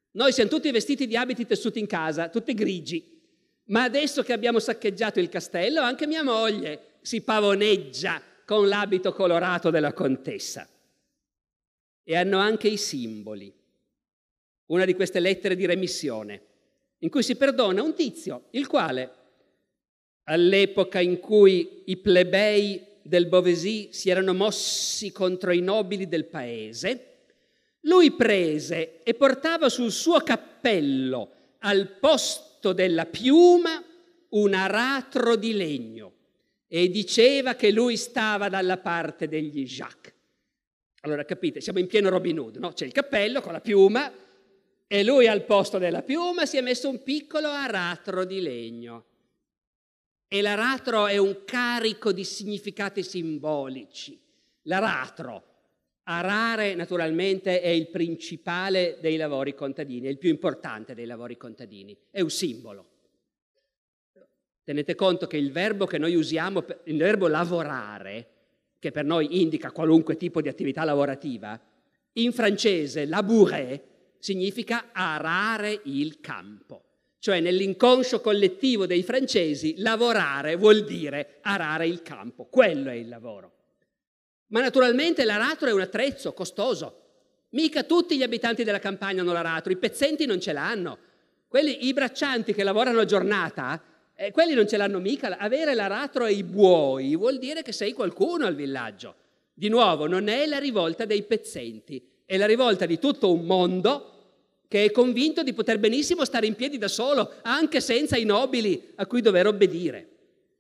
Noi siamo tutti vestiti di abiti tessuti in casa, tutti grigi, ma adesso che abbiamo saccheggiato il castello, anche mia moglie si pavoneggia con l'abito colorato della contessa. E hanno anche i simboli. Una di queste lettere di remissione, in cui si perdona un tizio, il quale, all'epoca in cui i plebei del Beauvaisis si erano mossi contro i nobili del paese, lui prese e portava sul suo cappello, al posto della piuma, un aratro di legno e diceva che lui stava dalla parte degli Jacques. Allora capite, siamo in pieno Robin Hood, no? C'è il cappello con la piuma e lui al posto della piuma si è messo un piccolo aratro di legno. E l'aratro è un carico di significati simbolici. L'aratro, arare naturalmente è il principale dei lavori contadini, è il più importante dei lavori contadini, è un simbolo. Tenete conto che il verbo che noi usiamo, il verbo lavorare, che per noi indica qualunque tipo di attività lavorativa, in francese labourer significa arare il campo. Cioè nell'inconscio collettivo dei francesi lavorare vuol dire arare il campo, quello è il lavoro. Ma naturalmente l'aratro è un attrezzo costoso. Mica tutti gli abitanti della campagna hanno l'aratro, i pezzenti non ce l'hanno. Quelli, i braccianti che lavorano a giornata, eh, quelli non ce l'hanno mica. Avere l'aratro e i buoi vuol dire che sei qualcuno al villaggio. Di nuovo, non è la rivolta dei pezzenti, è la rivolta di tutto un mondo che è convinto di poter benissimo stare in piedi da solo, anche senza i nobili a cui dover obbedire.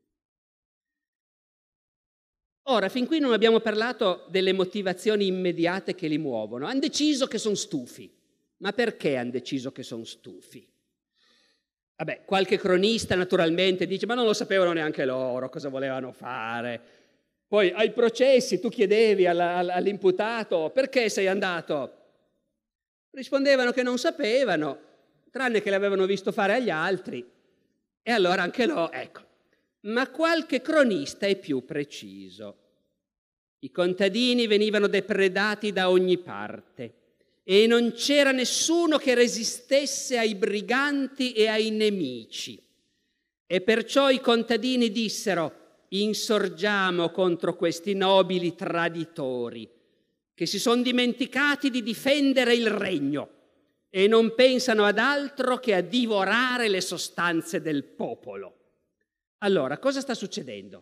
Ora, fin qui non abbiamo parlato delle motivazioni immediate che li muovono. Hanno deciso che sono stufi. Ma perché hanno deciso che sono stufi? Vabbè, qualche cronista naturalmente dice ma non lo sapevano neanche loro cosa volevano fare. Poi ai processi tu chiedevi all'imputato perché sei andato? Rispondevano che non sapevano, tranne che l'avevano visto fare agli altri. E allora anche loro, ecco. Ma qualche cronista è più preciso. I contadini venivano depredati da ogni parte e non c'era nessuno che resistesse ai briganti e ai nemici. E perciò i contadini dissero: insorgiamo contro questi nobili traditori che si sono dimenticati di difendere il regno e non pensano ad altro che a divorare le sostanze del popolo. Allora, cosa sta succedendo?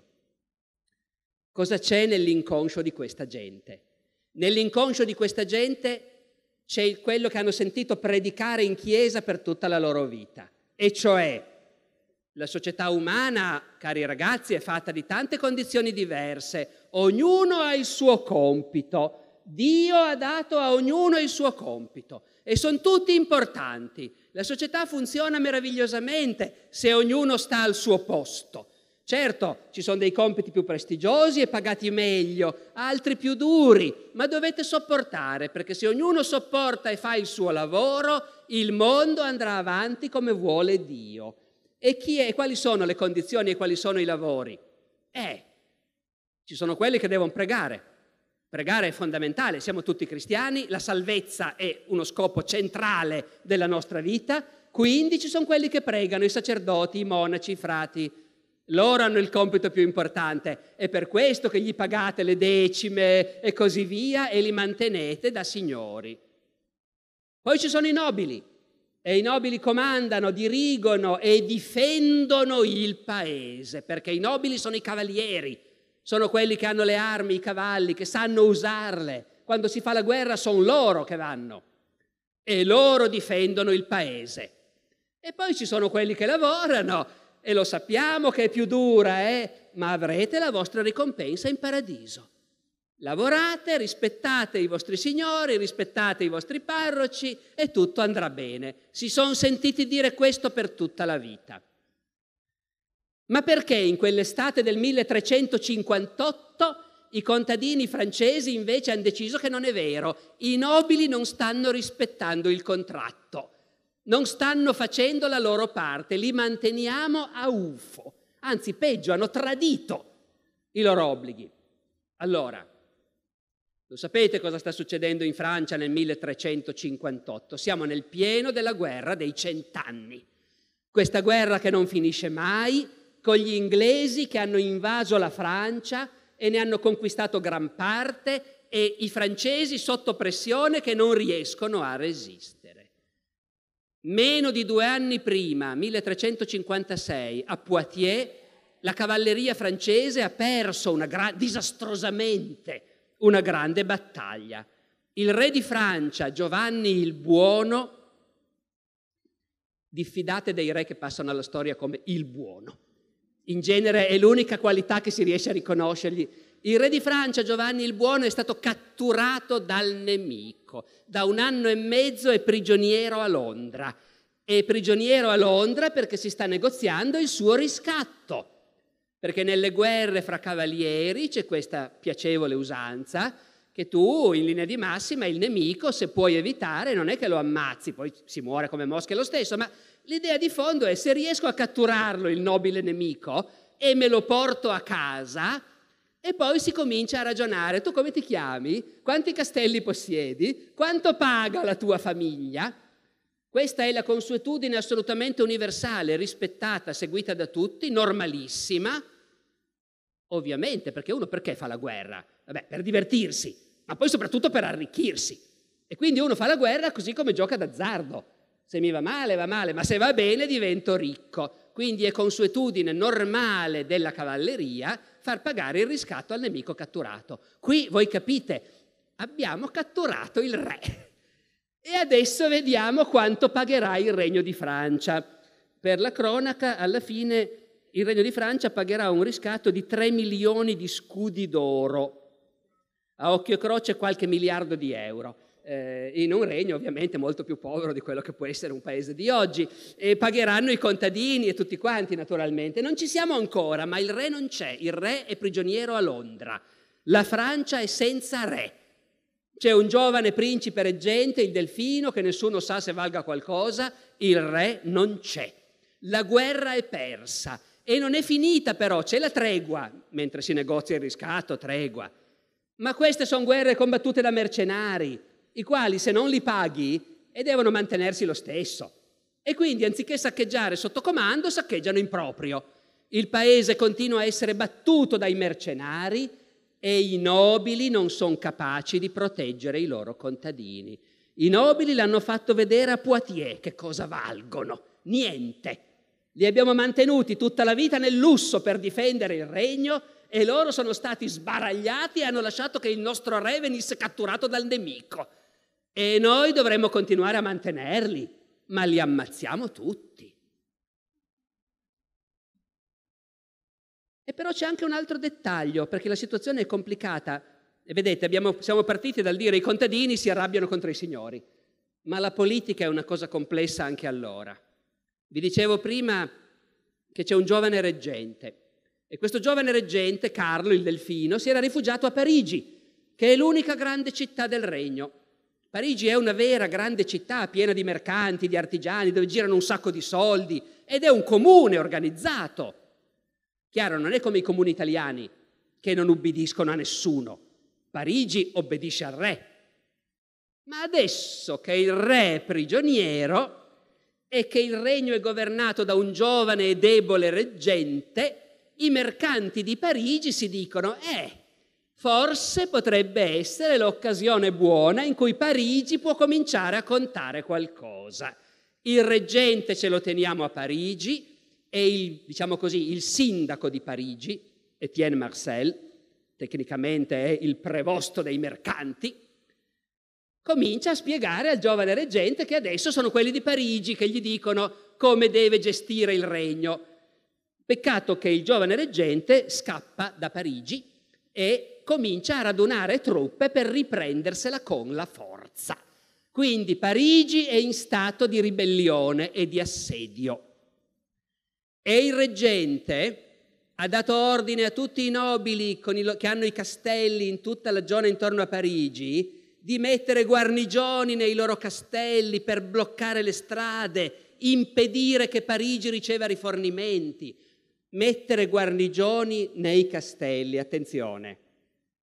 Cosa c'è nell'inconscio di questa gente? Nell'inconscio di questa gente c'è quello che hanno sentito predicare in chiesa per tutta la loro vita, e cioè la società umana, cari ragazzi, è fatta di tante condizioni diverse, ognuno ha il suo compito. Dio ha dato a ognuno il suo compito e sono tutti importanti. La società funziona meravigliosamente se ognuno sta al suo posto. Certo, ci sono dei compiti più prestigiosi e pagati meglio, altri più duri, ma dovete sopportare, perché se ognuno sopporta e fa il suo lavoro, il mondo andrà avanti come vuole Dio. E chi è, quali sono le condizioni e quali sono i lavori? Eh, ci sono quelli che devono pregare. Pregare è fondamentale, siamo tutti cristiani, la salvezza è uno scopo centrale della nostra vita, quindi ci sono quelli che pregano, i sacerdoti, i monaci, i frati. Loro hanno il compito più importante, è per questo che gli pagate le decime e così via e li mantenete da signori. Poi ci sono i nobili, e i nobili comandano, dirigono e difendono il paese, perché i nobili sono i cavalieri. Sono quelli che hanno le armi, i cavalli, che sanno usarle. Quando si fa la guerra sono loro che vanno. E loro difendono il paese. E poi ci sono quelli che lavorano, e lo sappiamo che è più dura, eh? Ma avrete la vostra ricompensa in paradiso. Lavorate, rispettate i vostri signori, rispettate i vostri parroci e tutto andrà bene. Si sono sentiti dire questo per tutta la vita. Ma perché in quell'estate del milletrecentocinquantotto i contadini francesi invece hanno deciso che non è vero? I nobili non stanno rispettando il contratto, non stanno facendo la loro parte, li manteniamo a ufo. Anzi, peggio, hanno tradito i loro obblighi. Allora, Lo sapete cosa sta succedendo in Francia nel milletrecentocinquantotto? Siamo nel pieno della guerra dei cent'anni. Questa guerra che non finisce mai, con gli inglesi che hanno invaso la Francia e ne hanno conquistato gran parte, e i francesi sotto pressione che non riescono a resistere. Meno di due anni prima, milletrecentocinquantasei, a Poitiers, la cavalleria francese ha perso una gra- disastrosamente una grande battaglia. Il re di Francia, Giovanni il Buono, diffidate dei re che passano alla storia come il buono. In genere è l'unica qualità che si riesce a riconoscergli. Il re di Francia, Giovanni il Buono, è stato catturato dal nemico. Da un anno e mezzo è prigioniero a Londra. È prigioniero a Londra perché si sta negoziando il suo riscatto. Perché nelle guerre fra cavalieri c'è questa piacevole usanza che tu, in linea di massima, il nemico, se puoi evitare, non è che lo ammazzi, poi si muore come mosche lo stesso, ma l'idea di fondo è: se riesco a catturarlo, il nobile nemico, e me lo porto a casa, e poi si comincia a ragionare: tu come ti chiami? Quanti castelli possiedi? Quanto paga la tua famiglia? Questa è la consuetudine assolutamente universale, rispettata, seguita da tutti, normalissima. Ovviamente, perché uno perché fa la guerra? Vabbè, per divertirsi, ma poi soprattutto per arricchirsi. E quindi uno fa la guerra così come gioca d'azzardo. Se mi va male, va male, ma se va bene divento ricco. Quindi è consuetudine normale della cavalleria far pagare il riscatto al nemico catturato. Qui, voi capite, abbiamo catturato il re. E adesso vediamo quanto pagherà il Regno di Francia. Per la cronaca, alla fine, il Regno di Francia pagherà un riscatto di tre milioni di scudi d'oro. A occhio e croce qualche miliardo di euro. Eh, in un regno ovviamente molto più povero di quello che può essere un paese di oggi. E pagheranno i contadini e tutti quanti, naturalmente. Non ci siamo ancora, ma il re non c'è. Il re è prigioniero a Londra. La Francia è senza re. C'è un giovane principe reggente, il Delfino, che nessuno sa se valga qualcosa. Il re non c'è. La guerra è persa. E non è finita però, c'è la tregua, mentre si negozia il riscatto, tregua. Ma queste sono guerre combattute da mercenari, i quali se non li paghi e devono mantenersi lo stesso. E quindi anziché saccheggiare sotto comando, saccheggiano in proprio. Il paese continua a essere battuto dai mercenari e i nobili non sono capaci di proteggere i loro contadini. I nobili l'hanno fatto vedere a Poitiers che cosa valgono. Niente. Li abbiamo mantenuti tutta la vita nel lusso per difendere il regno e loro sono stati sbaragliati e hanno lasciato che il nostro re venisse catturato dal nemico. E noi dovremmo continuare a mantenerli, ma li ammazziamo tutti. E però c'è anche un altro dettaglio, perché la situazione è complicata. E vedete, abbiamo, siamo partiti dal dire i contadini si arrabbiano contro i signori, ma la politica è una cosa complessa anche allora. Vi dicevo prima che c'è un giovane reggente e questo giovane reggente, Carlo il Delfino, si era rifugiato a Parigi, che è l'unica grande città del regno. Parigi è una vera grande città piena di mercanti, di artigiani, dove girano un sacco di soldi ed è un comune organizzato. Chiaro, non è come i comuni italiani che non ubbidiscono a nessuno. Parigi obbedisce al re. Ma adesso che il re è prigioniero e che il regno è governato da un giovane e debole reggente, i mercanti di Parigi si dicono «Eh, forse potrebbe essere l'occasione buona in cui Parigi può cominciare a contare qualcosa. Il reggente ce lo teniamo a Parigi e il, diciamo così, il sindaco di Parigi, Etienne Marcel, tecnicamente è il prevosto dei mercanti, comincia a spiegare al giovane reggente che adesso sono quelli di Parigi che gli dicono come deve gestire il regno. Peccato che il giovane reggente scappa da Parigi e comincia a radunare truppe per riprendersela con la forza. Quindi Parigi è in stato di ribellione e di assedio. E il reggente ha dato ordine a tutti i nobili con i, che hanno i castelli in tutta la zona intorno a Parigi di mettere guarnigioni nei loro castelli per bloccare le strade, impedire che Parigi riceva rifornimenti. Mettere guarnigioni nei castelli, attenzione,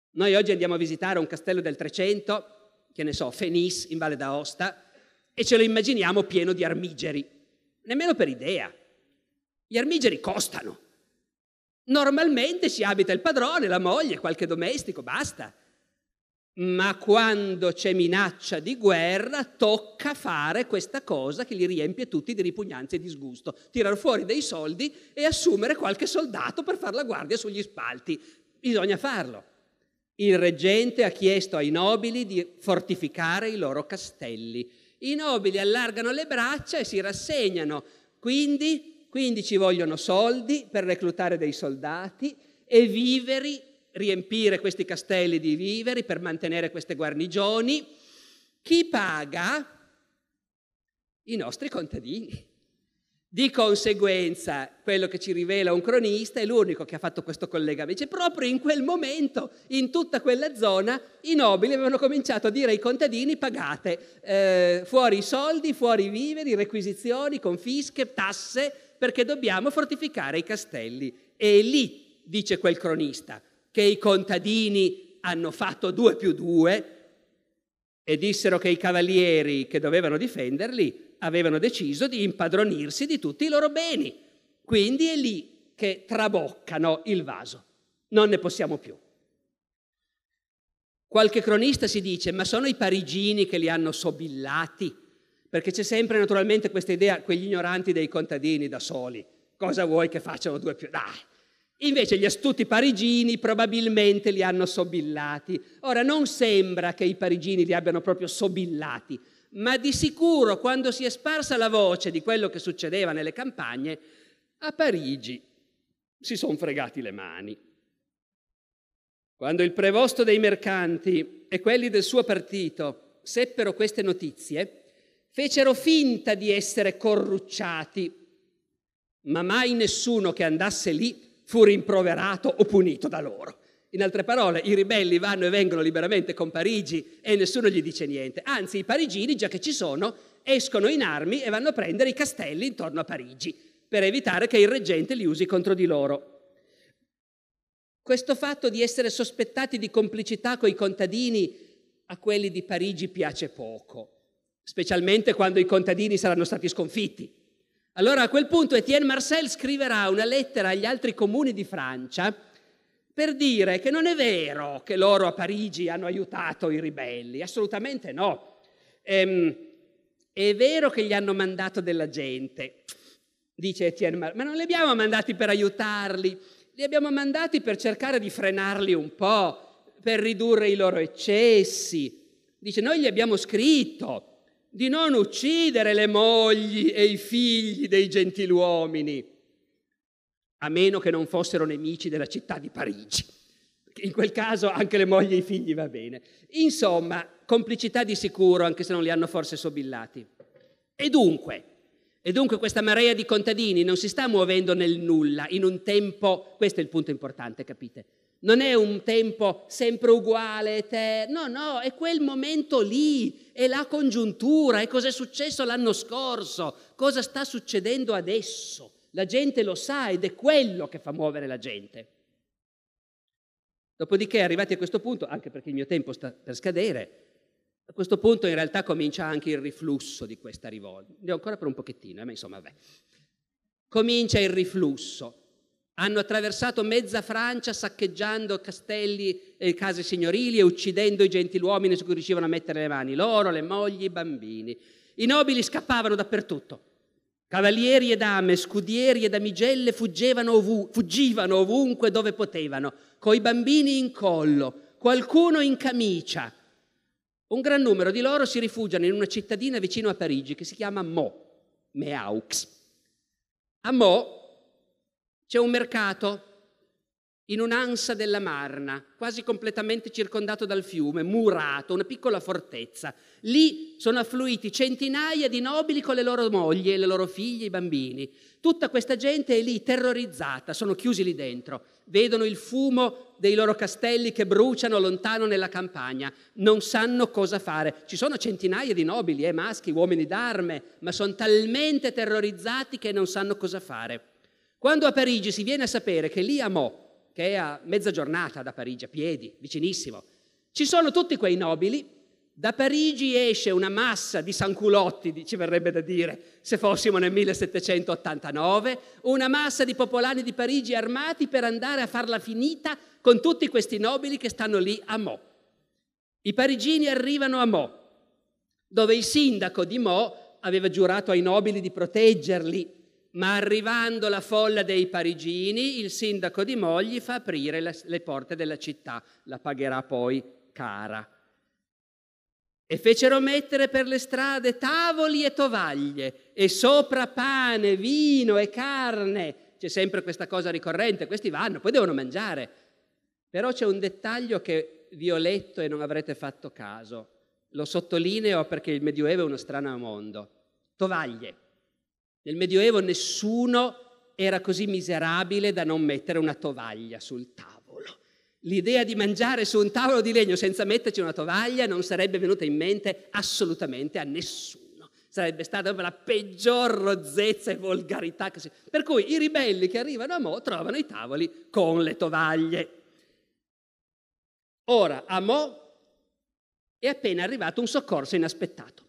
Noi oggi andiamo a visitare un castello del Trecento, che ne so, Fenice, in Valle d'Aosta, e ce lo immaginiamo pieno di armigeri. Nemmeno per idea. Gli armigeri costano. Normalmente ci abita il padrone, la moglie, qualche domestico, basta. Ma quando c'è minaccia di guerra, tocca fare questa cosa che li riempie tutti di ripugnanza e disgusto. Tirare fuori dei soldi e assumere qualche soldato per far la guardia sugli spalti. Bisogna farlo. Il reggente ha chiesto ai nobili di fortificare i loro castelli. I nobili allargano le braccia e si rassegnano. Quindi, quindi ci vogliono soldi per reclutare dei soldati e viveri, riempire questi castelli di viveri per mantenere queste guarnigioni. Chi paga? I nostri contadini. Di conseguenza, quello che ci rivela un cronista è l'unico che ha fatto questo collegamento. Cioè, proprio in quel momento, in tutta quella zona, i nobili avevano cominciato a dire ai contadini: pagate, eh, fuori i soldi, fuori i viveri, requisizioni, confische, tasse, perché dobbiamo fortificare i castelli. E lì, dice quel cronista, che i contadini hanno fatto due più due e dissero che i cavalieri che dovevano difenderli avevano deciso di impadronirsi di tutti i loro beni. Quindi è lì che traboccano il vaso. Non ne possiamo più. Qualche cronista si dice: ma sono i parigini che li hanno sobillati? Perché c'è sempre naturalmente questa idea, quegli ignoranti dei contadini da soli. Cosa vuoi che facciano due più? Dai! Invece gli astuti parigini probabilmente li hanno sobillati. Ora, non sembra che i parigini li abbiano proprio sobillati, ma di sicuro, quando si è sparsa la voce di quello che succedeva nelle campagne, a Parigi si sono fregati le mani. Quando il prevosto dei mercanti e quelli del suo partito seppero queste notizie, fecero finta di essere corrucciati, ma mai nessuno che andasse lì fu rimproverato o punito da loro. In altre parole, i ribelli vanno e vengono liberamente con Parigi e nessuno gli dice niente. Anzi, i parigini, già che ci sono, escono in armi e vanno a prendere i castelli intorno a Parigi per evitare che il reggente li usi contro di loro. Questo fatto di essere sospettati di complicità coi contadini a quelli di Parigi piace poco, specialmente quando i contadini saranno stati sconfitti. Allora a quel punto Étienne Marcel scriverà una lettera agli altri comuni di Francia per dire che non è vero che loro a Parigi hanno aiutato i ribelli, assolutamente no. Ehm, è vero che gli hanno mandato della gente, dice Étienne Marcel, ma non li abbiamo mandati per aiutarli, li abbiamo mandati per cercare di frenarli un po', per ridurre i loro eccessi. Dice: noi gli abbiamo scritto di non uccidere le mogli e i figli dei gentiluomini, a meno che non fossero nemici della città di Parigi. In quel caso anche le mogli e i figli va bene. Insomma, complicità di sicuro, anche se non li hanno forse sobillati. E dunque, e dunque questa marea di contadini non si sta muovendo nel nulla, in un tempo, questo è il punto importante, capite? Non è un tempo sempre uguale, eterno, no, no, è quel momento lì, è la congiuntura, è cosa è successo l'anno scorso, cosa sta succedendo adesso. La gente lo sa ed è quello che fa muovere la gente. Dopodiché, arrivati a questo punto, anche perché il mio tempo sta per scadere, a questo punto in realtà comincia anche il riflusso di questa rivolta. Devo ancora per un pochettino, eh, ma insomma, vabbè. Comincia il riflusso. Hanno attraversato mezza Francia saccheggiando castelli e case signorili e uccidendo i gentiluomini su cui riuscivano a mettere le mani, loro, le mogli, i bambini. I nobili scappavano dappertutto. Cavalieri e dame, scudieri e damigelle fuggivano, ovu- fuggivano ovunque dove potevano, coi bambini in collo, qualcuno in camicia. Un gran numero di loro si rifugiano in una cittadina vicino a Parigi che si chiama Meaux, Meaux. A Meaux c'è un mercato in un'ansa della Marna, quasi completamente circondato dal fiume, murato, una piccola fortezza. Lì sono affluiti centinaia di nobili con le loro mogli e le loro figlie e i bambini. Tutta questa gente è lì, terrorizzata, sono chiusi lì dentro. Vedono il fumo dei loro castelli che bruciano lontano nella campagna. Non sanno cosa fare. Ci sono centinaia di nobili, eh, maschi, uomini d'arme, ma sono talmente terrorizzati che non sanno cosa fare. Quando a Parigi si viene a sapere che lì a Meaux, che che è a mezza giornata da Parigi, a piedi, vicinissimo. Ci sono tutti quei nobili. Da Parigi esce una massa di sanculotti, ci verrebbe da dire, se fossimo nel millesettecentottantanove, una massa di popolani di Parigi armati per andare a farla finita con tutti questi nobili che stanno lì a Meaux. I parigini arrivano a Meaux, dove il sindaco di Meaux aveva giurato ai nobili di proteggerli, ma arrivando la folla dei parigini, il sindaco di Meaux gli fa aprire le, le porte della città, la pagherà poi cara. E fecero mettere per le strade tavoli e tovaglie, e sopra pane, vino e carne. C'è sempre questa cosa ricorrente, questi vanno, poi devono mangiare. Però c'è un dettaglio che vi ho letto e non avrete fatto caso. Lo sottolineo perché il Medioevo è uno strano mondo. Tovaglie. Nel Medioevo nessuno era così miserabile da non mettere una tovaglia sul tavolo. L'idea di mangiare su un tavolo di legno senza metterci una tovaglia non sarebbe venuta in mente assolutamente a nessuno. Sarebbe stata la peggior rozzezza e volgarità che si... Per cui i ribelli che arrivano a Meaux trovano i tavoli con le tovaglie. Ora, a Meaux è appena arrivato un soccorso inaspettato.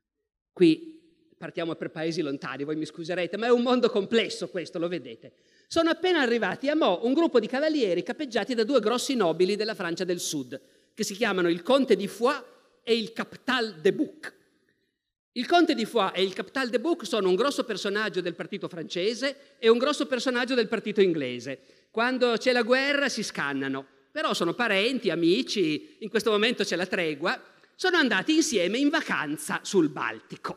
Qui partiamo per paesi lontani, voi mi scuserete, ma è un mondo complesso questo, lo vedete. Sono appena arrivati a Meaux un gruppo di cavalieri capeggiati da due grossi nobili della Francia del Sud, che si chiamano il Conte di Foix e il Captal de Buch. Il Conte di Foix e il Captal de Buch sono un grosso personaggio del partito francese e un grosso personaggio del partito inglese. Quando c'è la guerra si scannano, però sono parenti, amici, in questo momento c'è la tregua, sono andati insieme in vacanza sul Baltico.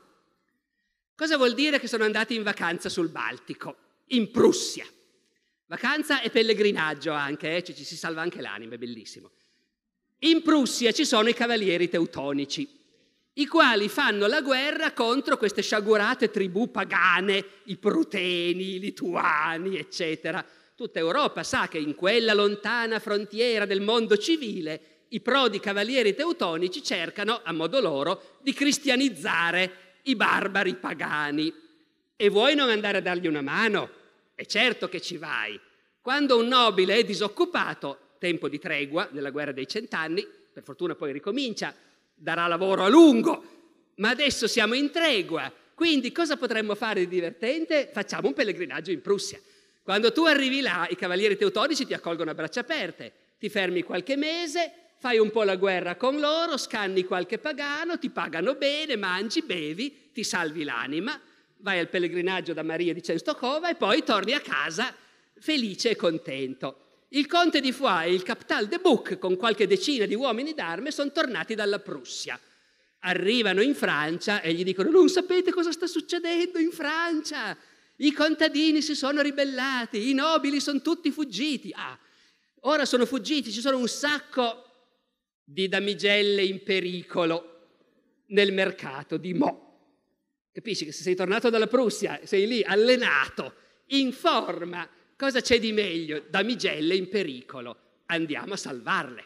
Cosa vuol dire che sono andati in vacanza sul Baltico? In Prussia. Vacanza e pellegrinaggio anche, eh? Ci, ci si salva anche l'anima, è bellissimo. In Prussia ci sono i cavalieri teutonici, i quali fanno la guerra contro queste sciagurate tribù pagane, i Pruteni, i Lituani, eccetera. Tutta Europa sa che in quella lontana frontiera del mondo civile i prodi cavalieri teutonici cercano, a modo loro, di cristianizzare i barbari pagani. E vuoi non andare a dargli una mano? È certo che ci vai. Quando un nobile è disoccupato, tempo di tregua nella guerra dei cent'anni, per fortuna poi ricomincia, darà lavoro a lungo, ma adesso siamo in tregua, quindi cosa potremmo fare di divertente? Facciamo un pellegrinaggio in Prussia. Quando tu arrivi là, i cavalieri teutonici ti accolgono a braccia aperte, ti fermi qualche mese, fai un po' la guerra con loro, scanni qualche pagano, ti pagano bene, mangi, bevi, ti salvi l'anima, vai al pellegrinaggio da Maria di Częstochowa e poi torni a casa felice e contento. Il conte di Foix e il Captal de Buch, con qualche decina di uomini d'arme, sono tornati dalla Prussia. Arrivano in Francia e gli dicono: non sapete cosa sta succedendo in Francia? I contadini si sono ribellati, i nobili sono tutti fuggiti. Ah, ora sono fuggiti, ci sono un sacco di damigelle in pericolo nel mercato di Meaux. Capisci che se sei tornato dalla Prussia, sei lì allenato, in forma, cosa c'è di meglio? Damigelle in pericolo, andiamo a salvarle.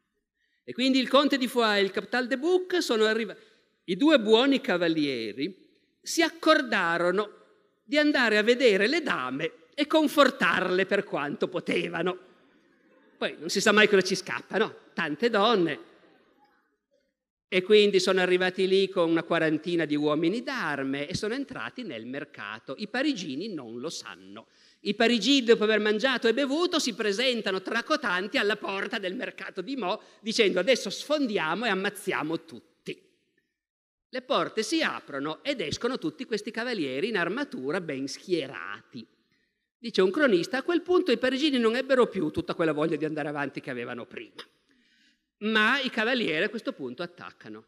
E quindi il conte di Foix e il Captal de Buch sono arrivati. I due buoni cavalieri si accordarono di andare a vedere le dame e confortarle per quanto potevano. Poi non si sa mai cosa ci scappa, no? Tante donne. E quindi sono arrivati lì con una quarantina di uomini d'arme e sono entrati nel mercato. I parigini non lo sanno. I parigini, dopo aver mangiato e bevuto, si presentano tracotanti alla porta del mercato di Meaux dicendo: adesso sfondiamo e ammazziamo tutti. Le porte si aprono ed escono tutti questi cavalieri in armatura ben schierati. Dice un cronista: a quel punto i parigini non ebbero più tutta quella voglia di andare avanti che avevano prima. Ma i cavalieri a questo punto attaccano.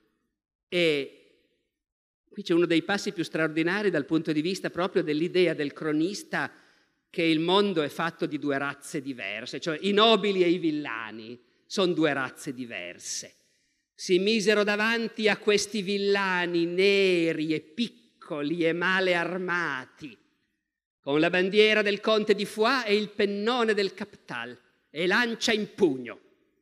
E qui c'è uno dei passi più straordinari dal punto di vista proprio dell'idea del cronista che il mondo è fatto di due razze diverse, cioè i nobili e i villani sono due razze diverse. Si misero davanti a questi villani neri e piccoli e male armati, con la bandiera del conte di Foix e il pennone del Captal e lancia in pugno.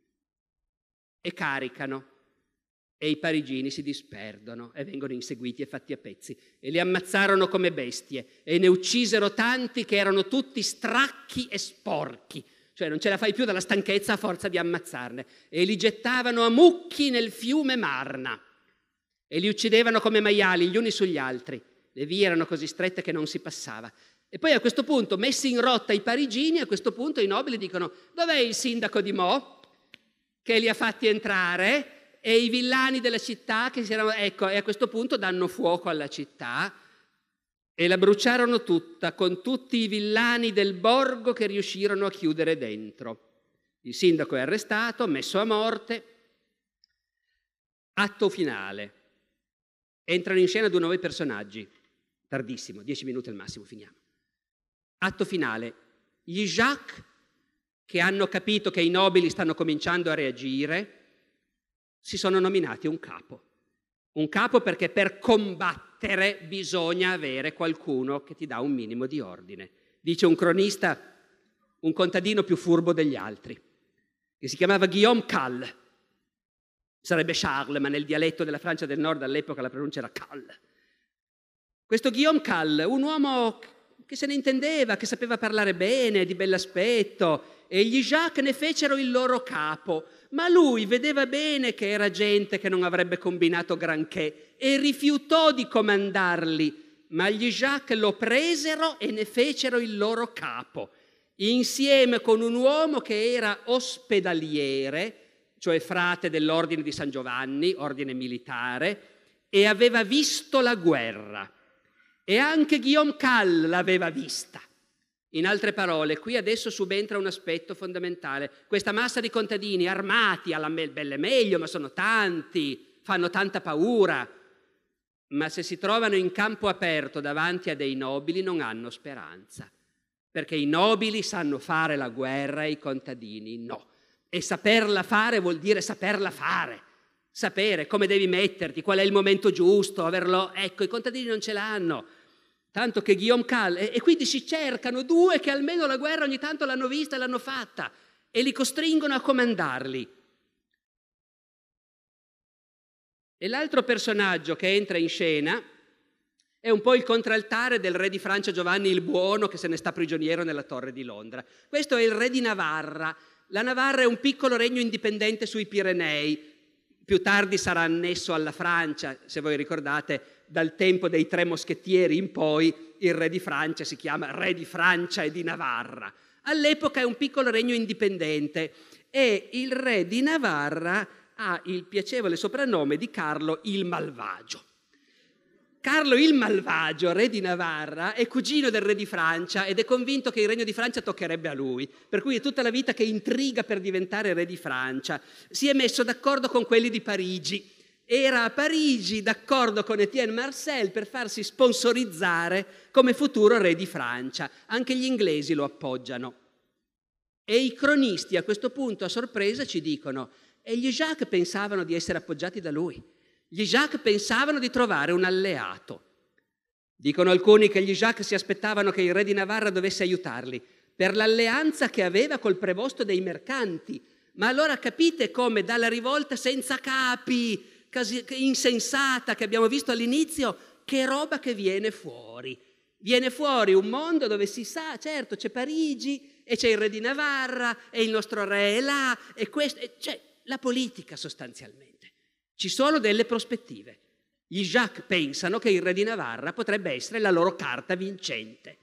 E caricano, e i parigini si disperdono e vengono inseguiti e fatti a pezzi, e li ammazzarono come bestie, e ne uccisero tanti che erano tutti stracchi e sporchi, cioè non ce la fai più dalla stanchezza a forza di ammazzarne, e li gettavano a mucchi nel fiume Marna e li uccidevano come maiali gli uni sugli altri. Le vie erano così strette che non si passava. E poi a questo punto, messi in rotta i parigini, a questo punto i nobili dicono: dov'è il sindaco di Meaux che li ha fatti entrare? E i villani della città che si erano, ecco, e a questo punto danno fuoco alla città e la bruciarono tutta, con tutti i villani del borgo che riuscirono a chiudere dentro. Il sindaco è arrestato, messo a morte. Atto finale. Entrano in scena due nuovi personaggi. Tardissimo, dieci minuti al massimo, finiamo. Atto finale. Gli Jacques, che hanno capito che i nobili stanno cominciando a reagire, si sono nominati un capo. Un capo perché per combattere bisogna avere qualcuno che ti dà un minimo di ordine. Dice un cronista, un contadino più furbo degli altri, che si chiamava Guillaume Calle. Sarebbe Charles, ma nel dialetto della Francia del Nord all'epoca la pronuncia era Calle. Questo Guillaume Calle, un uomo che se ne intendeva, che sapeva parlare bene, di bell'aspetto, e gli Jacques ne fecero il loro capo, ma lui vedeva bene che era gente che non avrebbe combinato granché e rifiutò di comandarli, ma gli Jacques lo presero e ne fecero il loro capo, insieme con un uomo che era ospedaliere, cioè frate dell'ordine di San Giovanni, ordine militare, e aveva visto la guerra. E anche Guillaume Calle l'aveva vista. In altre parole, qui adesso subentra un aspetto fondamentale. Questa massa di contadini armati, alla me- belle meglio, ma sono tanti, fanno tanta paura, ma se si trovano in campo aperto davanti a dei nobili non hanno speranza, perché i nobili sanno fare la guerra e i contadini no. E saperla fare vuol dire saperla fare, sapere come devi metterti, qual è il momento giusto, averlo. Ecco, i contadini non ce l'hanno. Tanto che Guillaume Calle, e, e quindi si cercano due che almeno la guerra ogni tanto l'hanno vista e l'hanno fatta, e li costringono a comandarli. E l'altro personaggio che entra in scena è un po' il contraltare del re di Francia Giovanni il Buono, che se ne sta prigioniero nella torre di Londra. Questo è il re di Navarra. La Navarra è un piccolo regno indipendente sui Pirenei. Più tardi sarà annesso alla Francia, se voi ricordate, dal tempo dei tre moschettieri in poi il re di Francia si chiama re di Francia e di Navarra. All'epoca è un piccolo regno indipendente e il re di Navarra ha il piacevole soprannome di Carlo il Malvagio. Carlo il Malvagio, re di Navarra, è cugino del re di Francia ed è convinto che il regno di Francia toccherebbe a lui, per cui è tutta la vita che intriga per diventare re di Francia. Si è messo d'accordo con quelli di Parigi. Era a Parigi d'accordo con Etienne Marcel per farsi sponsorizzare come futuro re di Francia. Anche gli inglesi lo appoggiano. E i cronisti a questo punto, a sorpresa, ci dicono: e gli Jacques pensavano di essere appoggiati da lui. Gli Jacques pensavano di trovare un alleato. Dicono alcuni che gli Jacques si aspettavano che il re di Navarra dovesse aiutarli per l'alleanza che aveva col prevosto dei mercanti. Ma allora capite come dalla rivolta senza capi, insensata che abbiamo visto all'inizio, che roba che viene fuori. Viene fuori un mondo dove si sa, certo, c'è Parigi e c'è il re di Navarra e il nostro re è là, e questo, e c'è la politica sostanzialmente. Ci sono delle prospettive. Gli Jacques pensano che il re di Navarra potrebbe essere la loro carta vincente.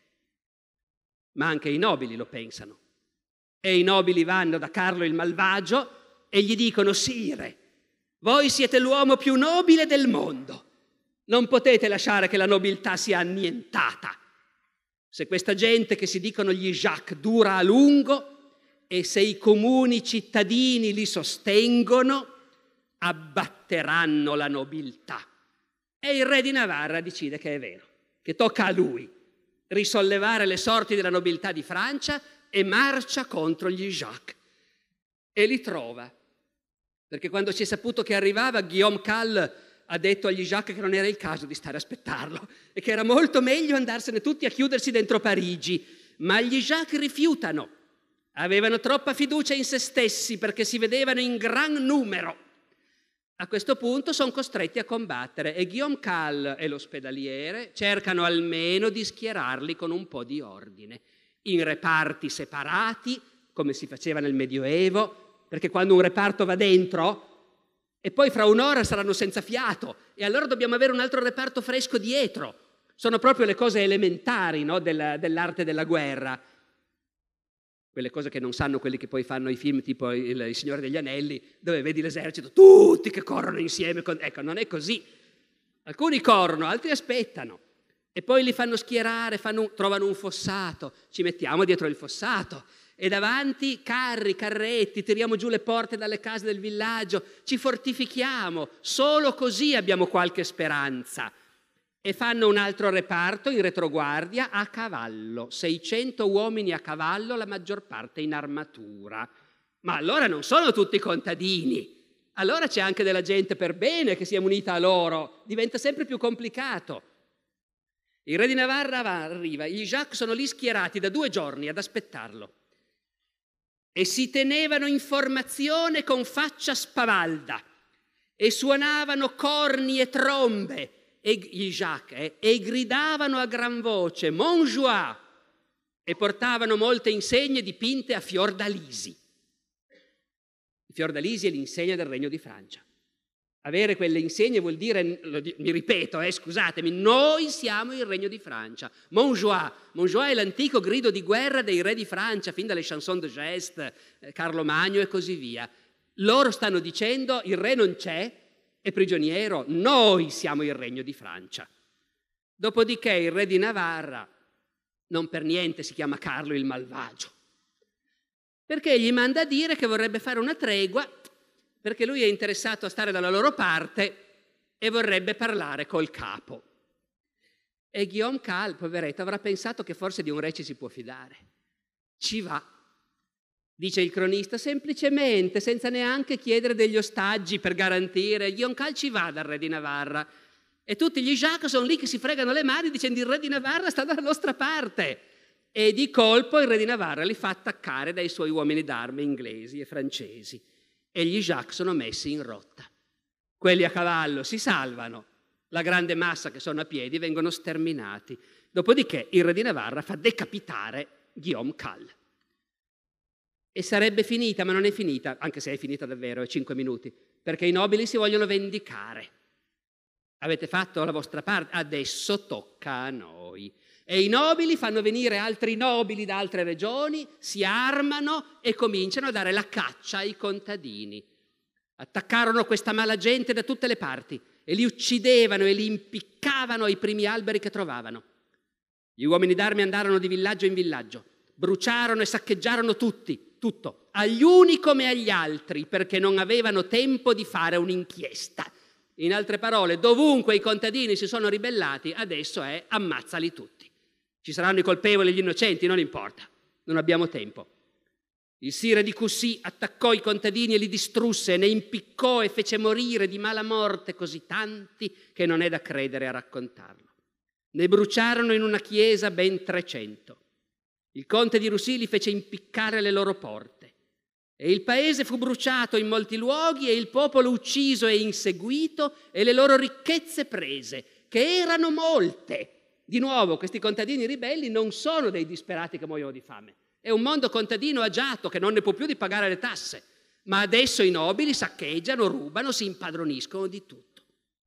Ma anche i nobili lo pensano. E i nobili vanno da Carlo il Malvagio e gli dicono: sire, voi siete l'uomo più nobile del mondo. Non potete lasciare che la nobiltà sia annientata. Se questa gente che si dicono gli Jacques dura a lungo e se i comuni cittadini li sostengono, abbatteranno la nobiltà. E il re di Navarra decide che è vero, che tocca a lui risollevare le sorti della nobiltà di Francia e marcia contro gli Jacques. E li trova, perché quando si è saputo che arrivava, Guillaume Calle ha detto agli Jacques che non era il caso di stare a aspettarlo e che era molto meglio andarsene tutti a chiudersi dentro Parigi. Ma gli Jacques rifiutano. Avevano troppa fiducia in se stessi perché si vedevano in gran numero. A questo punto sono costretti a combattere e Guillaume Calle e l'ospedaliere cercano almeno di schierarli con un po' di ordine, in reparti separati, come si faceva nel Medioevo, perché quando un reparto va dentro e poi fra un'ora saranno senza fiato e allora dobbiamo avere un altro reparto fresco dietro. Sono proprio le cose elementari, no, della, dell'arte della guerra. Quelle cose che non sanno quelli che poi fanno i film tipo Il, il Signore degli Anelli, dove vedi l'esercito, tutti che corrono insieme. Con... Ecco, non è così. Alcuni corrono, altri aspettano. E poi li fanno schierare, fanno un... trovano un fossato, ci mettiamo dietro il fossato. E davanti carri, carretti, tiriamo giù le porte dalle case del villaggio, ci fortifichiamo, solo così abbiamo qualche speranza. E fanno un altro reparto in retroguardia a cavallo, seicento uomini a cavallo, la maggior parte in armatura. Ma allora non sono tutti contadini, allora c'è anche della gente per bene che si è munita a loro, diventa sempre più complicato. Il re di Navarra arriva, gli Jacques sono lì schierati da due giorni ad aspettarlo. E si tenevano in formazione con faccia spavalda e suonavano corni e trombe e gli Jacques eh, e gridavano a gran voce Montjoie e portavano molte insegne dipinte a fiordalisi. Il fiordalisi è l'insegna del Regno di Francia. Avere quelle insegne vuol dire, lo, mi ripeto, eh, scusatemi, noi siamo il Regno di Francia. Montjoie, Montjoie è l'antico grido di guerra dei re di Francia, fin dalle chanson de geste, eh, Carlo Magno e così via. Loro stanno dicendo il re non c'è, è prigioniero, noi siamo il Regno di Francia. Dopodiché il re di Navarra, non per niente si chiama Carlo il Malvagio, perché gli manda a dire che vorrebbe fare una tregua perché lui è interessato a stare dalla loro parte e vorrebbe parlare col capo. E Guillaume Cal, poveretto, avrà pensato che forse di un re ci si può fidare. Ci va, dice il cronista, semplicemente, senza neanche chiedere degli ostaggi per garantire. Guillaume Cal ci va dal re di Navarra. E tutti gli Jacques sono lì che si fregano le mani dicendo il re di Navarra sta dalla nostra parte. E di colpo il re di Navarra li fa attaccare dai suoi uomini d'arme inglesi e francesi. E gli Jacques sono messi in rotta. Quelli a cavallo si salvano, la grande massa che sono a piedi vengono sterminati. Dopodiché il re di Navarra fa decapitare Guillaume Cal. E sarebbe finita, ma non è finita, anche se è finita davvero, è cinque minuti, perché i nobili si vogliono vendicare. Avete fatto la vostra parte, adesso tocca a noi. E i nobili fanno venire altri nobili da altre regioni, si armano e cominciano a dare la caccia ai contadini. Attaccarono questa mala gente da tutte le parti e li uccidevano e li impiccavano ai primi alberi che trovavano. Gli uomini d'arme andarono di villaggio in villaggio, bruciarono e saccheggiarono tutti, tutto, agli uni come agli altri, perché non avevano tempo di fare un'inchiesta. In altre parole, dovunque i contadini si sono ribellati, adesso è ammazzali tutti. Ci saranno i colpevoli e gli innocenti, non importa, non abbiamo tempo. Il sire di Coucy attaccò i contadini e li distrusse, ne impiccò e fece morire di mala morte così tanti che non è da credere a raccontarlo. Ne bruciarono in una chiesa ben trecento. Il conte di Roussy li fece impiccare le loro porte. E il paese fu bruciato in molti luoghi e il popolo ucciso e inseguito e le loro ricchezze prese, che erano molte. Di nuovo, questi contadini ribelli non sono dei disperati che muoiono di fame. È un mondo contadino agiato che non ne può più di pagare le tasse. Ma adesso i nobili saccheggiano, rubano, si impadroniscono di tutto.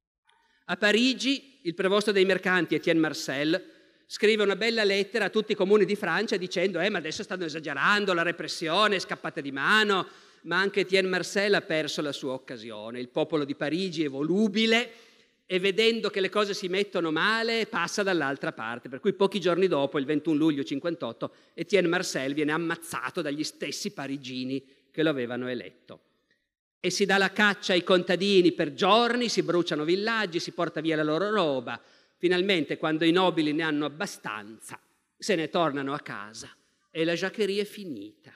A Parigi, il prevosto dei mercanti, Etienne Marcel, scrive una bella lettera a tutti i comuni di Francia dicendo eh, ma adesso stanno esagerando, la repressione è scappata di mano. Ma anche Etienne Marcel ha perso la sua occasione. Il popolo di Parigi è volubile e vedendo che le cose si mettono male passa dall'altra parte, per cui pochi giorni dopo, il ventuno luglio cinquantotto, Etienne Marcel viene ammazzato dagli stessi parigini che lo avevano eletto. E si dà la caccia ai contadini per giorni, si bruciano villaggi, si porta via la loro roba. Finalmente, quando i nobili ne hanno abbastanza, se ne tornano a casa e la giaccheria è finita.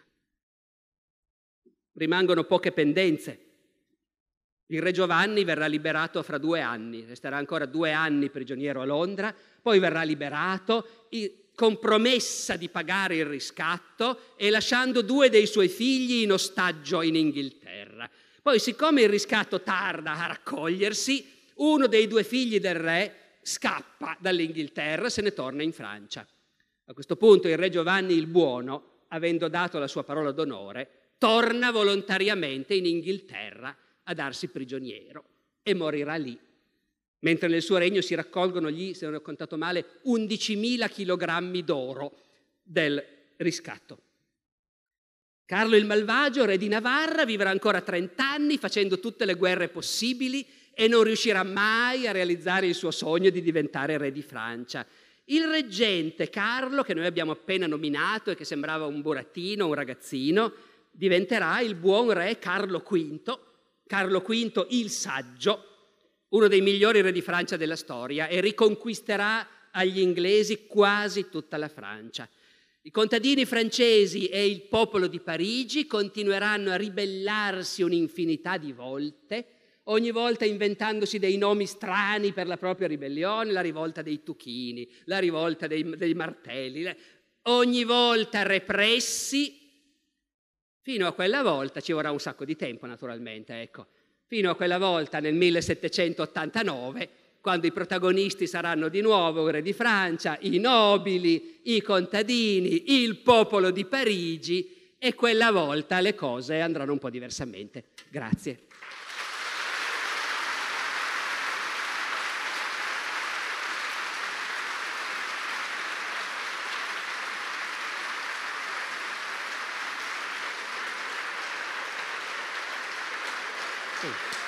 Rimangono poche pendenze. Il re Giovanni verrà liberato fra due anni, resterà ancora due anni prigioniero a Londra, poi verrà liberato con promessa di pagare il riscatto e lasciando due dei suoi figli in ostaggio in Inghilterra. Poi, siccome il riscatto tarda a raccogliersi, uno dei due figli del re scappa dall'Inghilterra, se ne torna in Francia. A questo punto il re Giovanni il Buono avendo dato la sua parola d'onore, torna volontariamente in Inghilterra a darsi prigioniero e morirà lì, mentre nel suo regno si raccolgono gli, se non ho contato male, undicimila chilogrammi d'oro del riscatto. Carlo il Malvagio, re di Navarra, vivrà ancora trent'anni facendo tutte le guerre possibili e non riuscirà mai a realizzare il suo sogno di diventare re di Francia. Il reggente Carlo, che noi abbiamo appena nominato e che sembrava un burattino, un ragazzino, diventerà il buon re Carlo quinto, Carlo quinto il Saggio, uno dei migliori re di Francia della storia, e riconquisterà agli inglesi quasi tutta la Francia. I contadini francesi e il popolo di Parigi continueranno a ribellarsi un'infinità di volte, ogni volta inventandosi dei nomi strani per la propria ribellione, la rivolta dei Tuchini, la rivolta dei, dei Martelli, ogni volta repressi, fino a quella volta, ci vorrà un sacco di tempo naturalmente, ecco, fino a quella volta nel millesettecentottantanove, quando i protagonisti saranno di nuovo il re di Francia, i nobili, i contadini, il popolo di Parigi, e quella volta le cose andranno un po' diversamente. Grazie. Sì.